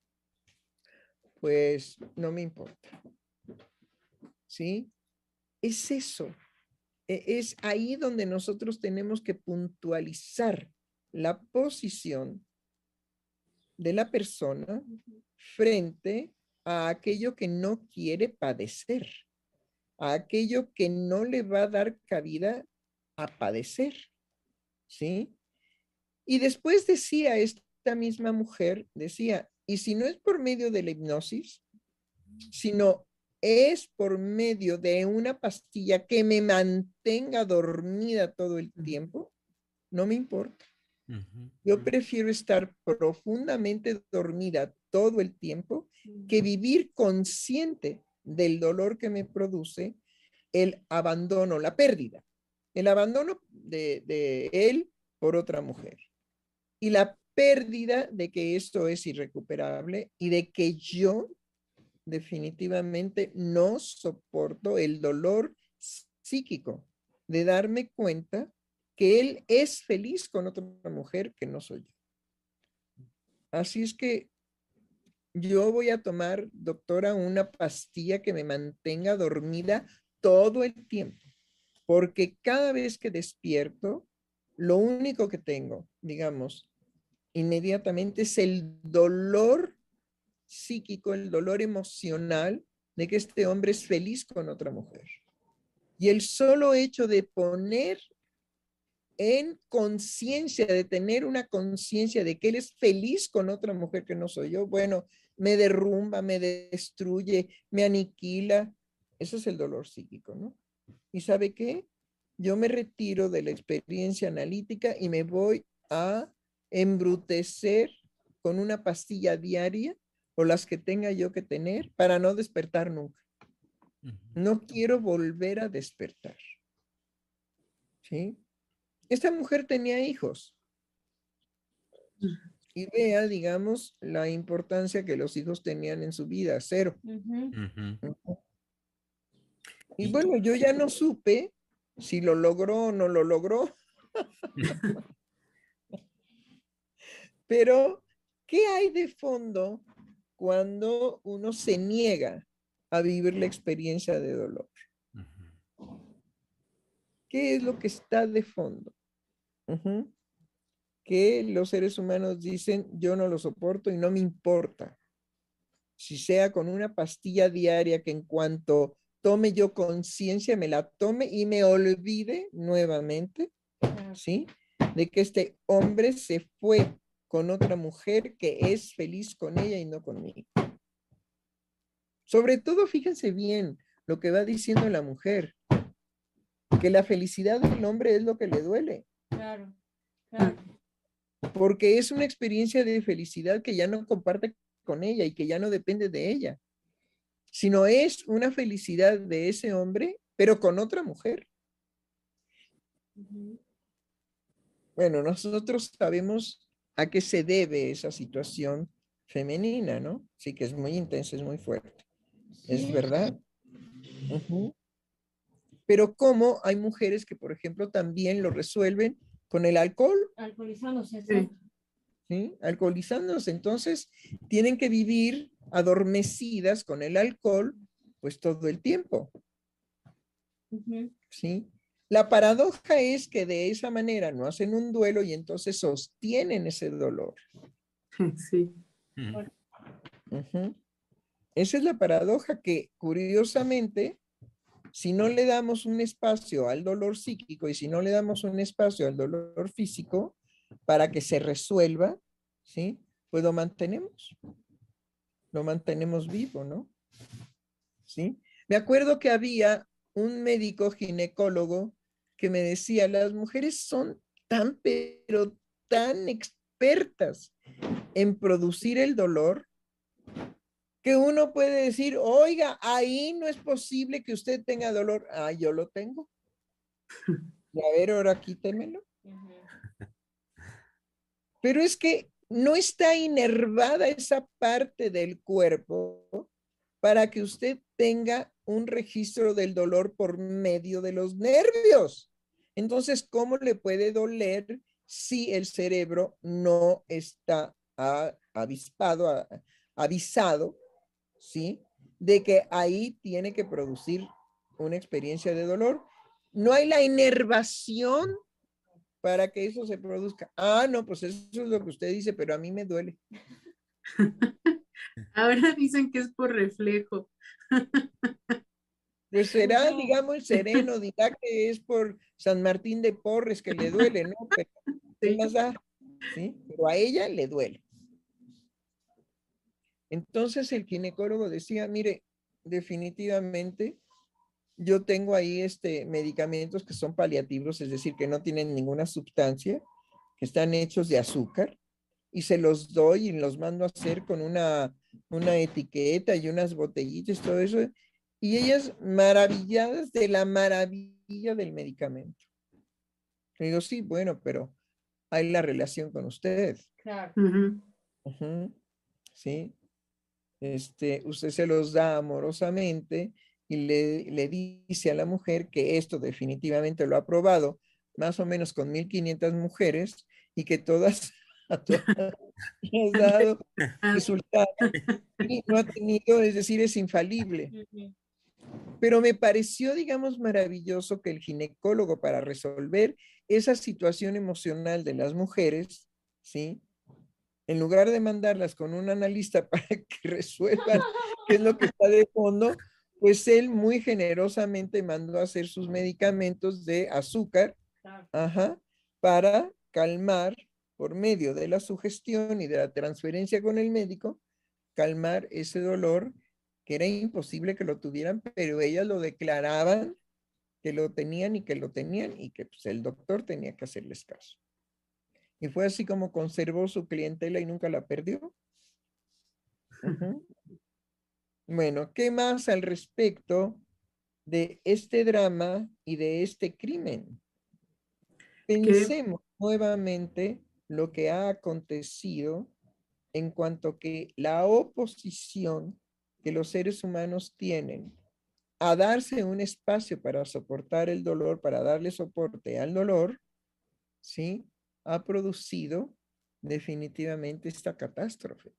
pues no me importa. ¿Sí? Es eso. Es ahí donde nosotros tenemos que puntualizar la posición de la persona frente a aquello que no quiere padecer, a aquello que no le va a dar cabida a padecer, ¿sí? Y después decía esta misma mujer, decía, y si no es por medio de la hipnosis, sino es por medio de una pastilla que me mantenga dormida todo el tiempo, no me importa. Yo prefiero estar profundamente dormida todo el tiempo que vivir consciente del dolor que me produce el abandono, la pérdida, el abandono de, de él por otra mujer y la pérdida de que esto es irrecuperable y de que yo definitivamente no soporto el dolor psíquico de darme cuenta que él es feliz con otra mujer que no soy yo. Así es que yo voy a tomar, doctora, una pastilla que me mantenga dormida todo el tiempo, porque cada vez que despierto, lo único que tengo, digamos, inmediatamente es el dolor psíquico, el dolor emocional de que este hombre es feliz con otra mujer. Y el solo hecho de poner en conciencia, de tener una conciencia de que él es feliz con otra mujer que no soy yo, bueno, me derrumba, me destruye, me aniquila. Ese es el dolor psíquico, ¿no? ¿Y sabe qué? Yo me retiro de la experiencia analítica y me voy a embrutecer con una pastilla diaria o las que tenga yo que tener para no despertar nunca. No quiero volver a despertar. ¿Sí? Esta mujer tenía hijos. Y vea, digamos, la importancia que los hijos tenían en su vida, cero. Uh-huh. Uh-huh. Y bueno, yo ya no supe si lo logró o no lo logró. Pero, ¿qué hay de fondo cuando uno se niega a vivir la experiencia de dolor? ¿Qué es lo que está de fondo? Uh-huh. Que los seres humanos dicen, yo no lo soporto y no me importa. Si sea con una pastilla diaria que en cuanto tome yo conciencia, me la tome y me olvide nuevamente, ¿sí? De que este hombre se fue con otra mujer que es feliz con ella y no conmigo. Sobre todo, fíjense bien lo que va diciendo la mujer, que la felicidad del hombre es lo que le duele. Claro, claro. Porque es una experiencia de felicidad que ya no comparte con ella y que ya no depende de ella, sino es una felicidad de ese hombre, pero con otra mujer. Uh-huh. Bueno, nosotros sabemos a qué se debe esa situación femenina, ¿no? Sí, que es muy intensa, es muy fuerte. Sí. Es verdad. Uh-huh. Pero cómo hay mujeres que, por ejemplo, también lo resuelven con el alcohol. Alcoholizándose. Sí. ¿Sí? Alcoholizándose. Entonces, tienen que vivir adormecidas con el alcohol, pues todo el tiempo. Uh-huh. ¿Sí? La paradoja es que de esa manera no hacen un duelo y entonces sostienen ese dolor. Sí. Uh-huh. Esa es la paradoja que, curiosamente, si no le damos un espacio al dolor psíquico y si no le damos un espacio al dolor físico para que se resuelva, ¿sí? Pues lo mantenemos. Lo mantenemos vivo, ¿no? ¿Sí? Me acuerdo que había un médico ginecólogo que me decía, las mujeres son tan, pero tan expertas en producir el dolor que uno puede decir, oiga, ahí no es posible que usted tenga dolor. Ah, yo lo tengo. Y a ver, ahora quítemelo. Pero es que no está inervada esa parte del cuerpo para que usted tenga un registro del dolor por medio de los nervios. Entonces, ¿cómo le puede doler si el cerebro no está avispado, avisado, ¿sí? De que ahí tiene que producir una experiencia de dolor? No hay la inervación para que eso se produzca. Ah, no, pues eso es lo que usted dice, pero a mí me duele. Ahora dicen que es por reflejo. Pues será, digamos, sereno, dirá que es por San Martín de Porres que le duele, ¿no? Pero, ¿qué Sí. más da? ¿Sí? Pero a ella le duele. Entonces el ginecólogo decía, mire, definitivamente yo tengo ahí este, medicamentos que son paliativos, es decir, que no tienen ninguna sustancia, que están hechos de azúcar, y se los doy y los mando a hacer con una, una etiqueta y unas botellitas, todo eso, y ellas maravilladas de la maravilla del medicamento. Le digo, sí, bueno, pero hay la relación con usted. Claro. Uh-huh. Uh-huh. Sí. Este, usted se los da amorosamente y le, le dice a la mujer que esto definitivamente lo ha probado más o menos con mil quinientas mujeres y que todas, a todas les ha dado resultados y no ha tenido, es decir, es infalible. Uh-huh. Pero me pareció, digamos, maravilloso que el ginecólogo, para resolver esa situación emocional de las mujeres, ¿sí? En lugar de mandarlas con un analista para que resuelvan qué es lo que está de fondo, pues él muy generosamente mandó a hacer sus medicamentos de azúcar, ajá, para calmar, por medio de la sugestión y de la transferencia con el médico, calmar ese dolor que era imposible que lo tuvieran, pero ellas lo declaraban que lo tenían y que lo tenían y que pues, el doctor tenía que hacerles caso. Y fue así como conservó su clientela y nunca la perdió. Uh-huh. Bueno, ¿qué más al respecto de este drama y de este crimen? Pensemos ¿Qué? nuevamente lo que ha acontecido en cuanto que la oposición que los seres humanos tienen a darse un espacio para soportar el dolor, para darle soporte al dolor, ¿sí? Ha producido definitivamente esta catástrofe.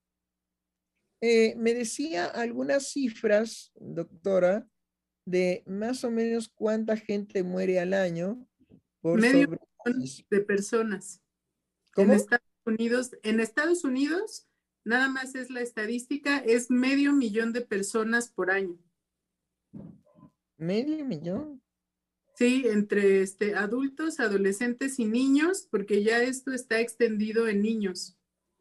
Eh, me decía algunas cifras, doctora, de más o menos cuánta gente muere al año por Medio sobre... millón de personas. ¿Cómo? En Estados Unidos, en Estados Unidos, nada más es la estadística, es medio millón de personas por año. ¿Medio millón? Sí, entre este, adultos, adolescentes y niños, porque ya esto está extendido en niños.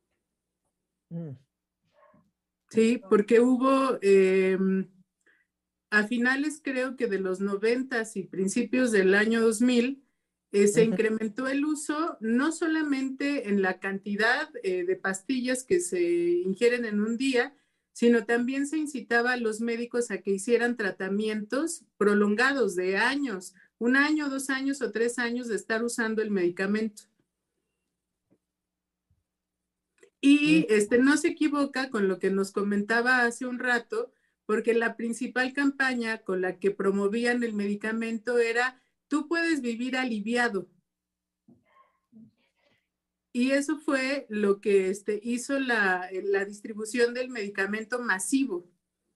Mm. Sí, porque hubo eh, a finales creo que de los noventas y principios del año dos mil, eh, se Ujú. incrementó el uso no solamente en la cantidad eh, de pastillas que se ingieren en un día, sino también se incitaba a los médicos a que hicieran tratamientos prolongados de años, un año, dos años o tres años de estar usando el medicamento. Mm. Y este, no se equivoca con lo que nos comentaba hace un rato, porque la principal campaña con la que promovían el medicamento era, tú puedes vivir aliviado. Y eso fue lo que este, hizo la, la distribución del medicamento masivo.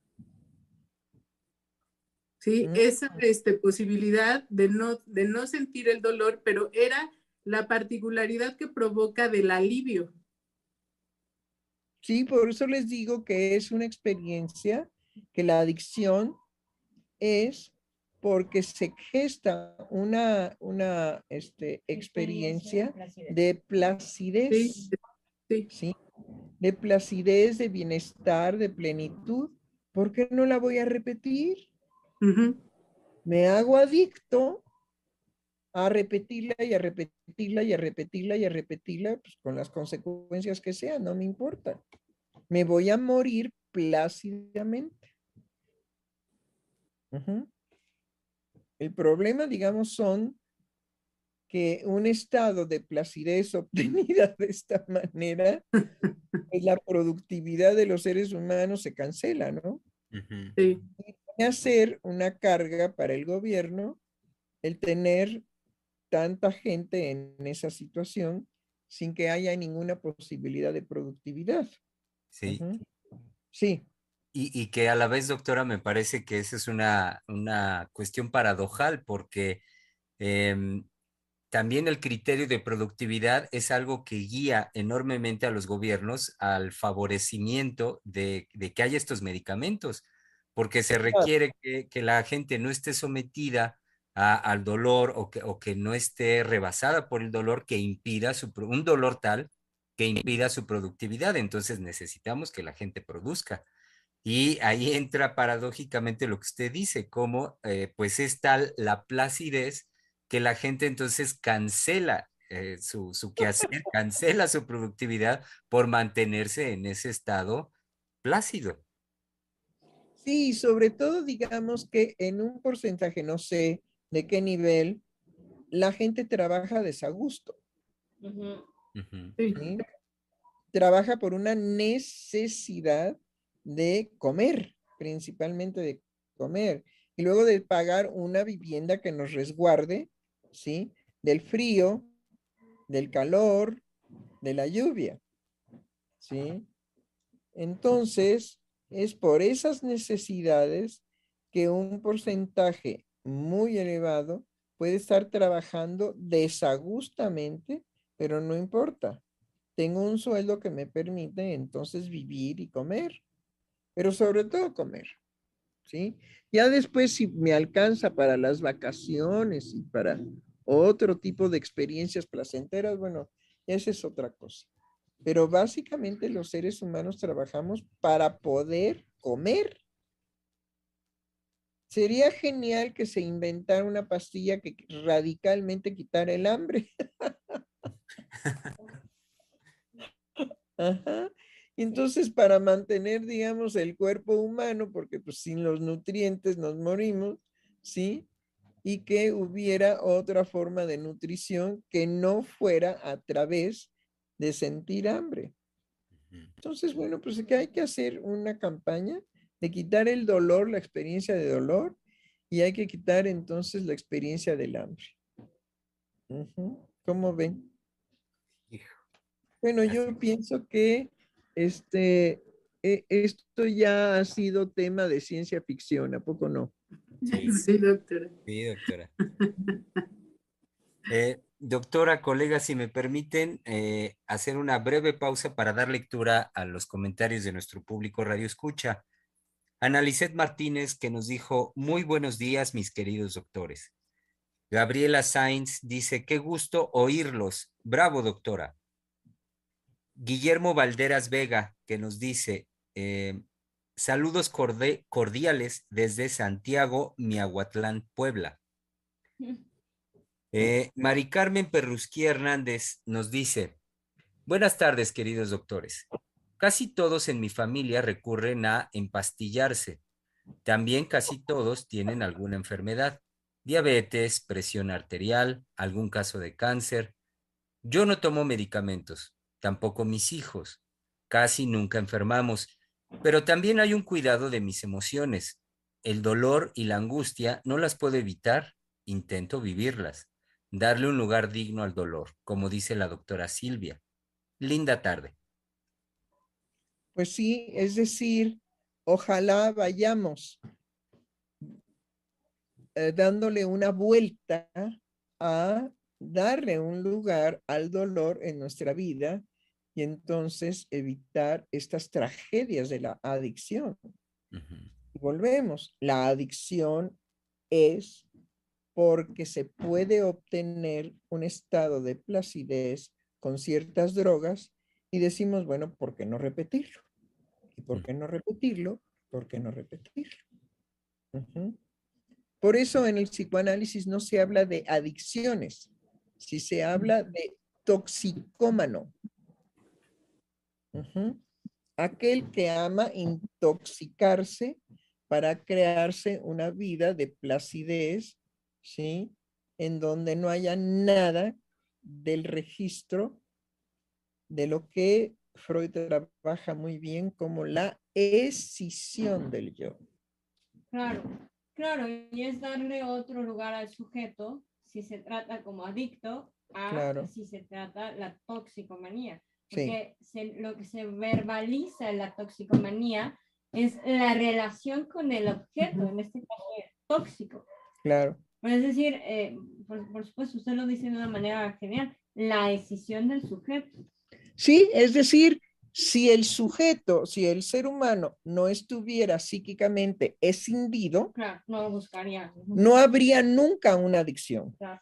¿Sí? Mm. Esa este, posibilidad de no, de no sentir el dolor, pero era la particularidad que provoca del alivio. Sí, por eso les digo que es una experiencia, que la adicción es porque se gesta una, una este, experiencia de Sí, placidez, sí. ¿sí? De placidez, de bienestar, de plenitud. ¿Por qué no la voy a repetir? Uh-huh. Me hago adicto a repetirla y a repetirla y a repetirla y a repetirla, pues con las consecuencias que sean, no me importa. Me voy a morir plácidamente. Uh-huh. El problema, digamos, son que un estado de placidez obtenida de esta manera, pues la productividad de los seres humanos se cancela, ¿no? Ujú. Sí. Y hacer una carga para el gobierno el tener tanta gente en esa situación sin que haya ninguna posibilidad de productividad. Sí. Uh-huh. Sí. Y, y que a la vez, doctora, me parece que esa es una, una cuestión paradojal, porque em, también el criterio de productividad es algo que guía enormemente a los gobiernos al favorecimiento de, de que haya estos medicamentos, porque se requiere que, que la gente no esté sometida a- al dolor o que, o que no esté rebasada por el dolor que impida su, pro- un dolor tal que impida su productividad. Entonces necesitamos que la gente produzca. Y ahí entra paradójicamente lo que usted dice, como eh, pues es tal la placidez que la gente entonces cancela eh, su, su quehacer, cancela su productividad por mantenerse en ese estado plácido. Sí, sobre todo digamos que en un porcentaje, no sé de qué nivel, la gente trabaja a desagusto. Ujú. Ujú. Sí. ¿Sí? Trabaja por una necesidad de comer, principalmente de comer, y luego de pagar una vivienda que nos resguarde, ¿sí? Del frío, del calor, de la lluvia, ¿sí? Entonces, es por esas necesidades que un porcentaje muy elevado puede estar trabajando desagustamente, pero no importa. Tengo un sueldo que me permite entonces vivir y comer, pero sobre todo comer, ¿sí? Ya después si me alcanza para las vacaciones y para otro tipo de experiencias placenteras, bueno, esa es otra cosa. Pero básicamente los seres humanos trabajamos para poder comer. Sería genial que se inventara una pastilla que radicalmente quitara el hambre. Ajá. Entonces, para mantener, digamos, el cuerpo humano, porque pues sin los nutrientes nos morimos, ¿sí? Y que hubiera otra forma de nutrición que no fuera a través de sentir hambre. Entonces, bueno, pues que hay que hacer una campaña de quitar el dolor, la experiencia de dolor, y hay que quitar entonces la experiencia del hambre. Ujú. ¿Cómo ven? Hijo, Bueno, así. yo pienso que este, e- esto ya ha sido tema de ciencia ficción, ¿a poco no? Sí, Sí, doctora. sí, doctora. Eh, doctora, colega, si me permiten eh, hacer una breve pausa para dar lectura a los comentarios de nuestro público Radio Escucha. Analicet Martínez, que nos dijo, muy buenos días, mis queridos doctores. Gabriela Sainz dice, qué gusto oírlos. Bravo, doctora. Guillermo Valderas Vega, que nos dice, eh, saludos corde- cordiales desde Santiago, Miahuatlán, Puebla. Eh, Mari Carmen Perrusquí Hernández nos dice, buenas tardes, queridos doctores. Casi todos en mi familia recurren a empastillarse. También casi todos tienen alguna enfermedad, diabetes, presión arterial, algún caso de cáncer. Yo no tomo medicamentos, tampoco mis hijos. Casi nunca enfermamos, pero también hay un cuidado de mis emociones. El dolor y la angustia no las puedo evitar, intento vivirlas. Darle un lugar digno al dolor, como dice la doctora Silvia. Linda tarde. Pues sí, es decir, ojalá vayamos eh, dándole una vuelta a darle un lugar al dolor en nuestra vida y entonces evitar estas tragedias de la adicción. Uh-huh. Volvemos, la adicción es porque se puede obtener un estado de placidez con ciertas drogas y decimos, bueno, ¿por qué no repetirlo? ¿Y por qué no repetirlo? ¿Por qué no repetirlo? Uh-huh. Por eso en el psicoanálisis no se habla de adicciones, si se habla de toxicómano. Uh-huh. Aquel que ama intoxicarse para crearse una vida de placidez, ¿sí? En donde no haya nada del registro de lo que Freud trabaja muy bien como la escisión del yo. Claro, claro, y es darle otro lugar al sujeto si se trata como adicto a Claro. si se trata la toxicomanía. Sí. Porque se, lo que se verbaliza en la toxicomanía es la relación con el objeto, uh-huh. En este caso tóxico. Claro. Es decir, eh, por, por supuesto, usted lo dice de una manera genial, la decisión del sujeto. Sí, es decir, si el sujeto, si el ser humano no estuviera psíquicamente escindido, claro, no buscaría. No habría nunca una adicción. Claro.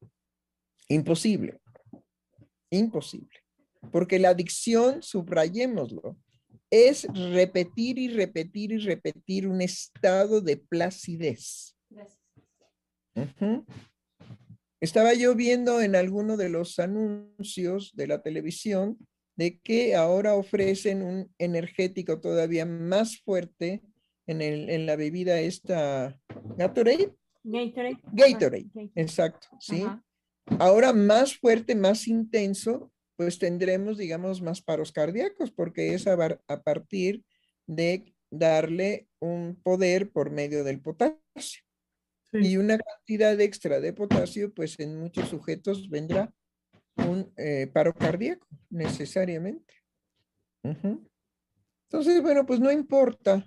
Imposible. Imposible. Porque la adicción, subrayémoslo, es repetir y repetir y repetir un estado de placidez. Gracias. Uh-huh. Estaba yo viendo en alguno de los anuncios de la televisión de que ahora ofrecen un energético todavía más fuerte en, el, en la bebida esta Gatorade. Gatorade. Gatorade, Gatorade. Exacto, ¿sí? Ajá. Ahora más fuerte, más intenso, pues tendremos, digamos, más paros cardíacos, porque es a, a partir de darle un poder por medio del potasio. Sí. Y una cantidad extra de potasio, pues en muchos sujetos vendrá un eh, paro cardíaco, necesariamente. Uh-huh. Entonces, bueno, pues no importa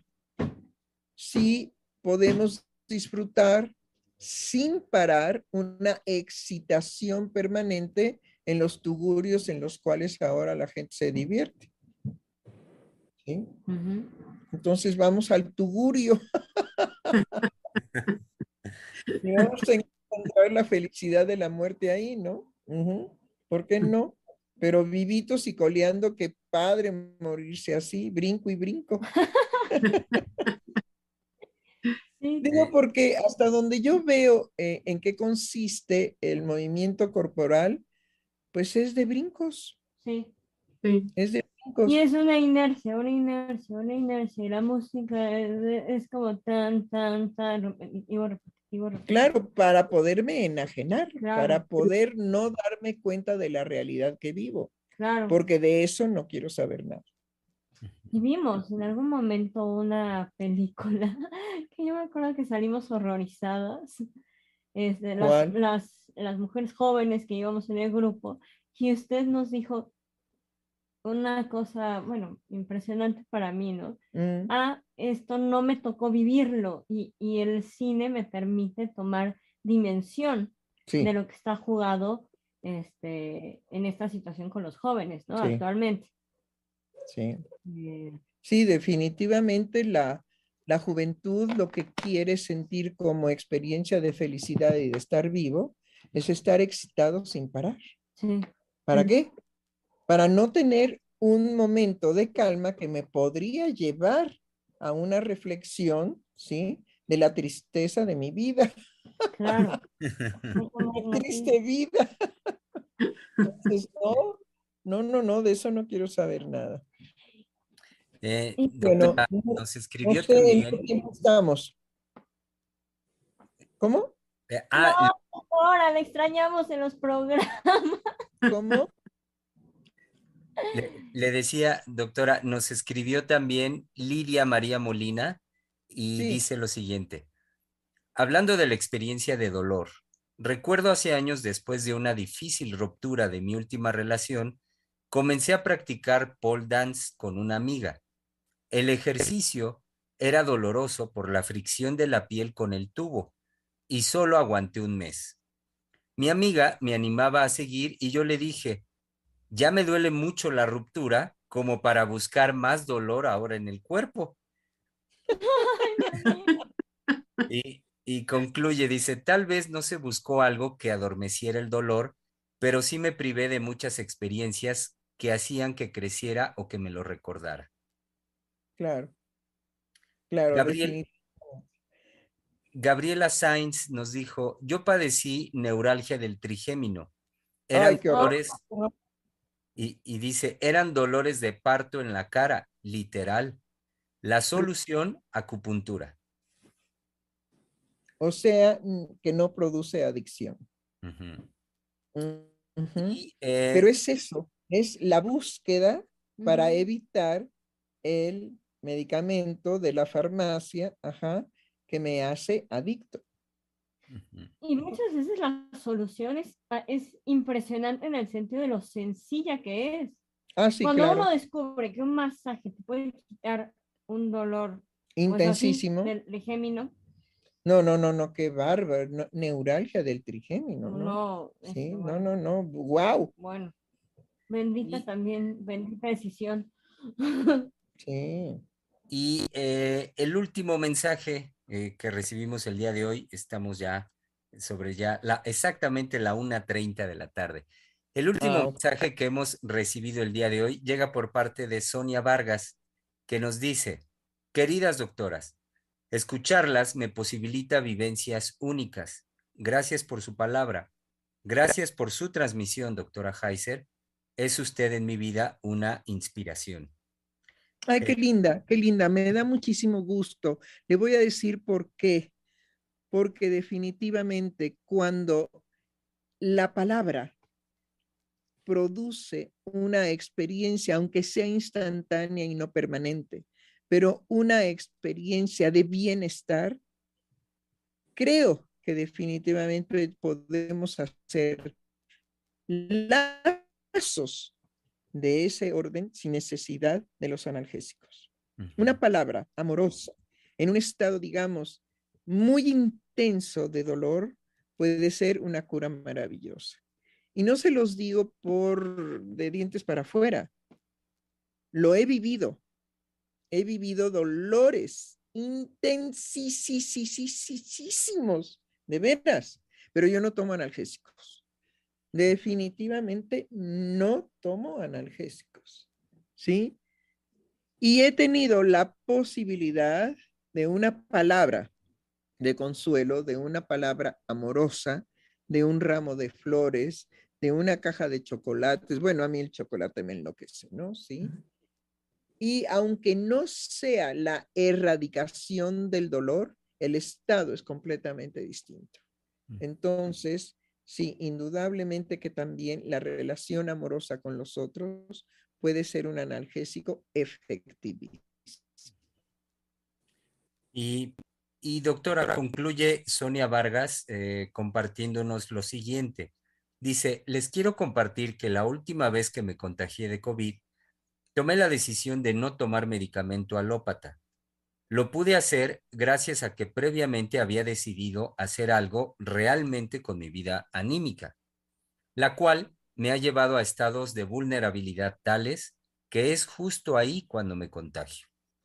si podemos disfrutar sin parar una excitación permanente en los tugurios en los cuales ahora la gente se divierte. ¿Sí? Uh-huh. Entonces vamos al tugurio. Y vamos a encontrar la felicidad de la muerte ahí, ¿no? Uh-huh. ¿Por qué no? Pero vivitos y coleando, qué padre morirse así, brinco y brinco. Sí. Digo porque hasta donde yo veo eh, en qué consiste el movimiento corporal, pues es de brincos. Sí. Sí. Es de brincos. Y es una inercia, una inercia, una inercia. Y la música es, es como tan, tan, tan repetitivo, repetitivo, repetitivo. Claro, para poderme enajenar, Claro. Para poder no darme cuenta de la realidad que vivo. Claro. Porque de eso no quiero saber nada. Y vimos en algún momento una película que yo me acuerdo que salimos horrorizadas. Este, las, las, las mujeres jóvenes que íbamos en el grupo, y usted nos dijo una cosa, bueno, impresionante para mí, ¿no? Mm. Ah, esto no me tocó vivirlo y, y el cine me permite tomar dimensión sí. de lo que está jugado este, en esta situación con los jóvenes, ¿no? Sí. Actualmente. Sí. Eh, sí, definitivamente la, la juventud lo que quiere sentir como experiencia de felicidad y de estar vivo es estar excitado sin parar. Sí. ¿Para qué? Para no tener un momento de calma que me podría llevar a una reflexión, ¿sí? De la tristeza de mi vida. Claro. Qué triste vida. Entonces, no, no, no, no, de eso no quiero saber nada. Eh, Bueno, doctora, no, nos no escribió sé en qué también. tiempo estamos. ¿Cómo? eh, No, ah, ahora le extrañamos en los programas. ¿Cómo? le, le decía, doctora, nos escribió también Lidia María Molina y Sí, dice lo siguiente. Hablando de la experiencia de dolor, recuerdo hace años después de una difícil ruptura de mi última relación, comencé a practicar pole dance con una amiga. El ejercicio era doloroso por la fricción de la piel con el tubo y solo aguanté un mes. Mi amiga me animaba a seguir y yo le dije, ya me duele mucho la ruptura como para buscar más dolor ahora en el cuerpo. Ay, Dios mío. Y, y concluye, dice, tal vez no se buscó algo que adormeciera el dolor, pero sí me privé de muchas experiencias que hacían que creciera o que me lo recordara. claro, claro, Gabriel, definitivamente. Gabriela Sainz nos dijo, yo padecí neuralgia del trigémino. Ay, Eran qué horror. dolores, y, y dice, eran dolores de parto en la cara, literal. La solución, acupuntura. O sea, mm, que no produce adicción. Ujú. Mm, ujú. Y eh, Pero es eso, es la búsqueda para Ujú. evitar el medicamento de la farmacia, ajá, que me hace adicto. ujú, Y muchas veces la solución es, ah, es impresionante en el sentido de lo sencilla que es. Ah, sí, Cuando uno claro, descubre que un masaje te puede quitar un dolor, pues así, intensísimo. del trigémino, No, no, no, no, qué bárbaro, no, neuralgia del trigémino, ¿no? no, es Sí, no, bueno, no, no, wow, bueno, bendita y, también, bendita decisión. sí. y, eh, el último mensaje eh, que recibimos el día de hoy, estamos ya sobre ya la, exactamente la una treinta de la tarde. El último Ah, ok. mensaje que hemos recibido el día de hoy llega por parte de Sonia Vargas, que nos dice, queridas doctoras, escucharlas me posibilita vivencias únicas. Gracias por su palabra. Gracias por su transmisión, doctora Heiser. Es usted en mi vida una inspiración. Ay, Eh, qué linda, qué linda, me da muchísimo gusto. Le voy a decir por qué. Porque definitivamente cuando la palabra produce una experiencia, aunque sea instantánea y no permanente, pero una experiencia de bienestar, creo que definitivamente podemos hacer lazos de ese orden sin necesidad de los analgésicos. ujú. Una palabra amorosa en un estado, digamos, muy intenso de dolor puede ser una cura maravillosa. Y no se los digo por de dientes para afuera, lo he vivido. He vivido dolores intensísimos, de veras, pero yo no tomo analgésicos. Definitivamente no tomo analgésicos, ¿sí? Y he tenido la posibilidad de una palabra de consuelo, de una palabra amorosa, de un ramo de flores, de una caja de chocolates. Bueno, a mí el chocolate me enloquece, ¿no? Sí. Y aunque no sea la erradicación del dolor, el estado es completamente distinto. Entonces, sí, indudablemente que también la relación amorosa con los otros puede ser un analgésico efectivo. Y, y doctora, concluye Sonia Vargas eh, compartiéndonos lo siguiente. Dice, les quiero compartir que la última vez que me contagié de COVID, tomé la decisión de no tomar medicamento alópata. Lo pude hacer gracias a que previamente había decidido hacer algo realmente con mi vida anímica, la cual me ha llevado a estados de vulnerabilidad tales que es justo ahí cuando me contagio.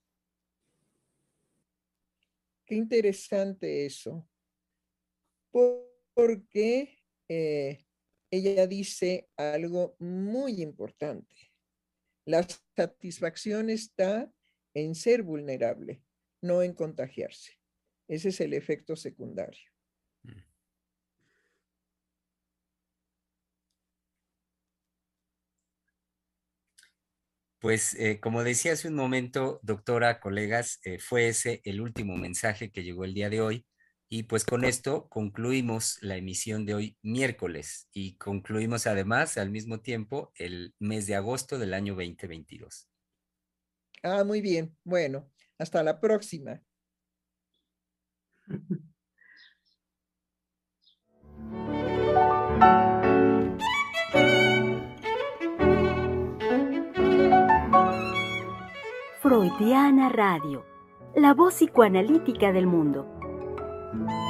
Qué interesante eso, porque eh, ella dice algo muy importante. La satisfacción está en ser vulnerable, no en contagiarse. Ese es el efecto secundario. Pues eh, como decía hace un momento, doctora, colegas, eh, fue ese el último mensaje que llegó el día de hoy. Y pues con esto concluimos la emisión de hoy miércoles y concluimos además al mismo tiempo el mes de agosto del año veinte veintidós. Ah, muy bien. Bueno, hasta la próxima. Freudiana Radio, la voz psicoanalítica del mundo.